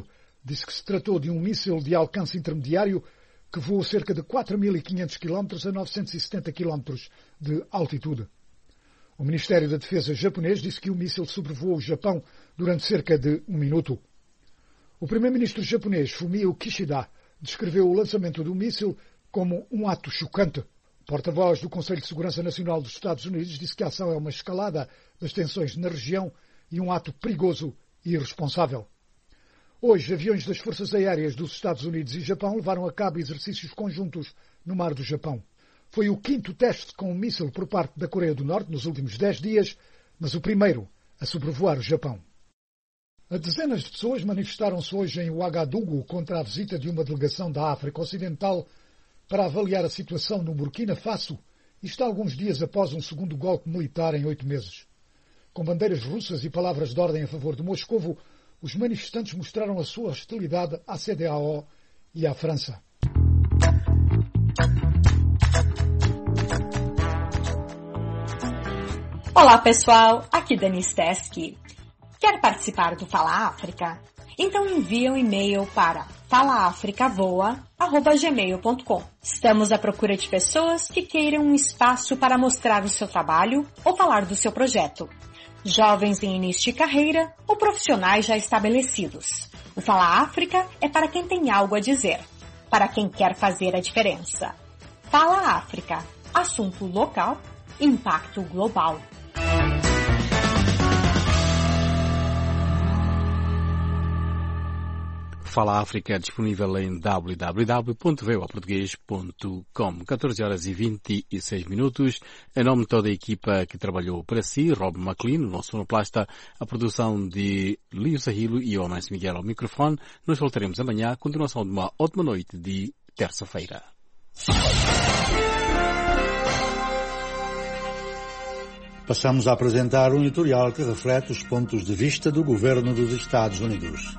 disse que se tratou de um míssil de alcance intermediário que voou cerca de 4.500 km a 970 km de altitude. O Ministério da Defesa japonês disse que o míssil sobrevoou o Japão durante cerca de 1 minuto. O primeiro-ministro japonês, Fumio Kishida, descreveu o lançamento do míssil como um ato chocante. O porta-voz do Conselho de Segurança Nacional dos Estados Unidos disse que a ação é uma escalada das tensões na região e um ato perigoso e irresponsável. Hoje, aviões das Forças Aéreas dos Estados Unidos e Japão levaram a cabo exercícios conjuntos no mar do Japão. Foi o 5º teste com um míssil por parte da Coreia do Norte nos últimos 10 dias, mas o primeiro a sobrevoar o Japão. Dezenas de pessoas manifestaram-se hoje em Ouagadougou contra a visita de uma delegação da África Ocidental para avaliar a situação no Burkina Faso, isto alguns dias após um segundo golpe militar em 8 meses. Com bandeiras russas e palavras de ordem a favor de Moscovo, os manifestantes mostraram a sua hostilidade à CEDEAO e à França. Olá pessoal, aqui Denise Teske. Quer participar do Fala África? Então envie um e-mail para falaafricavoa@gmail.com. Estamos à procura de pessoas que queiram um espaço para mostrar o seu trabalho ou falar do seu projeto. Jovens em início de carreira ou profissionais já estabelecidos. O Fala África é para quem tem algo a dizer, para quem quer fazer a diferença. Fala África, assunto local, impacto global. Fala África, disponível em www.voaportugues.com. 14 horas e 26 minutos. Em nome de toda a equipa que trabalhou para si, Rob McLean, o nosso sonoplasta, a produção de Lio Sahilo e o Amâncio Miguel ao microfone. Nós voltaremos amanhã. Continuação de uma ótima noite de terça-feira. Passamos a apresentar um editorial que reflete os pontos de vista do governo dos Estados Unidos.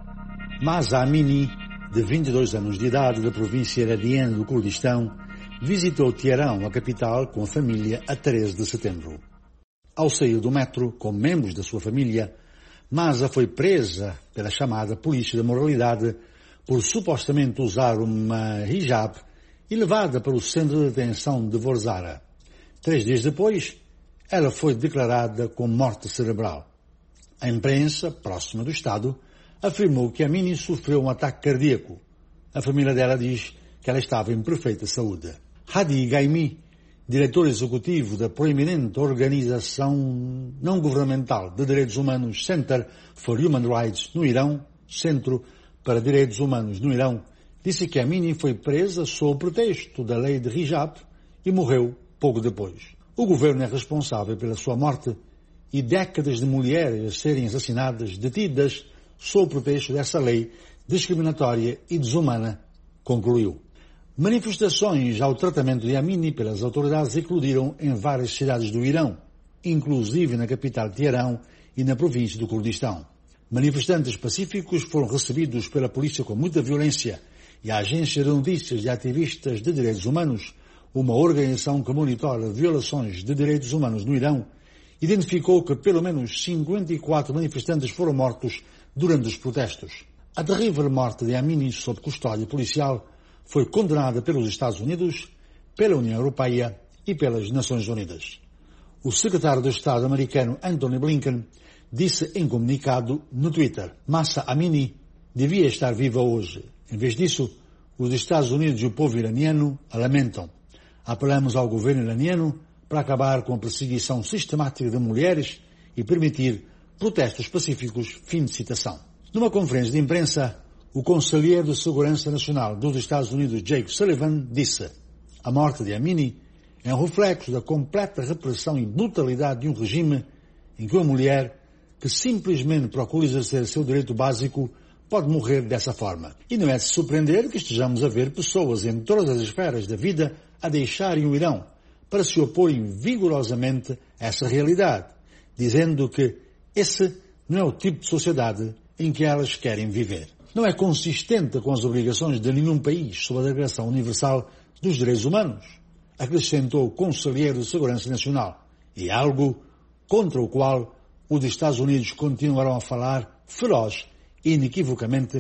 Mahsa Amini, de 22 anos de idade, da província iraniana do Kurdistão, visitou Teherão, a capital, com a família a 13 de setembro. Ao sair do metro, com membros da sua família, Mahsa foi presa pela chamada Polícia da Moralidade por supostamente usar uma hijab e levada para o centro de detenção de Vorzara. 3 dias depois, ela foi declarada com morte cerebral. A imprensa, próxima do Estado, afirmou que Amini sofreu um ataque cardíaco. A família dela diz que ela estava em perfeita saúde. Hadi Gaimi, diretor executivo da proeminente organização não-governamental de direitos humanos Center for Human Rights no Irão, Centro para Direitos Humanos no Irão, disse que Amini foi presa sob o pretexto da lei de hijab e morreu pouco depois. O governo é responsável pela sua morte e décadas de mulheres a serem assassinadas, detidas, sob o pretexto dessa lei discriminatória e desumana, concluiu. Manifestações ao tratamento de Amini pelas autoridades eclodiram em várias cidades do Irão, inclusive na capital Teherão e na província do Kurdistão. Manifestantes pacíficos foram recebidos pela polícia com muita violência e a agência de notícias de ativistas de direitos humanos, uma organização que monitora violações de direitos humanos no Irão, identificou que pelo menos 54 manifestantes foram mortos durante os protestos. A terrível morte de Amini sob custódia policial foi condenada pelos Estados Unidos, pela União Europeia e pelas Nações Unidas. O secretário de Estado americano Antony Blinken disse em comunicado no Twitter: Mahsa Amini devia estar viva hoje. Em vez disso, os Estados Unidos e o povo iraniano a lamentam. Apelamos ao governo iraniano para acabar com a perseguição sistemática de mulheres e permitir protestos pacíficos. Fim de citação. Numa conferência de imprensa, o conselheiro de Segurança Nacional dos Estados Unidos, Jake Sullivan, disse: a morte de Amini é um reflexo da completa repressão e brutalidade de um regime em que uma mulher que simplesmente procura exercer seu direito básico pode morrer dessa forma. E não é de se surpreender que estejamos a ver pessoas em todas as esferas da vida a deixarem o Irão para se oporem vigorosamente a essa realidade, dizendo que esse não é o tipo de sociedade em que elas querem viver. Não é consistente com as obrigações de nenhum país sob a Declaração Universal dos Direitos Humanos, acrescentou o Conselheiro de Segurança Nacional, e é algo contra o qual os Estados Unidos continuarão a falar feroz e inequivocamente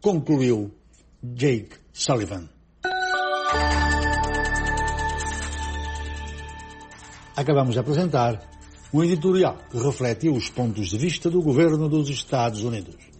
concluiu Jake Sullivan. Acabamos de apresentar um editorial que reflete os pontos de vista do governo dos Estados Unidos.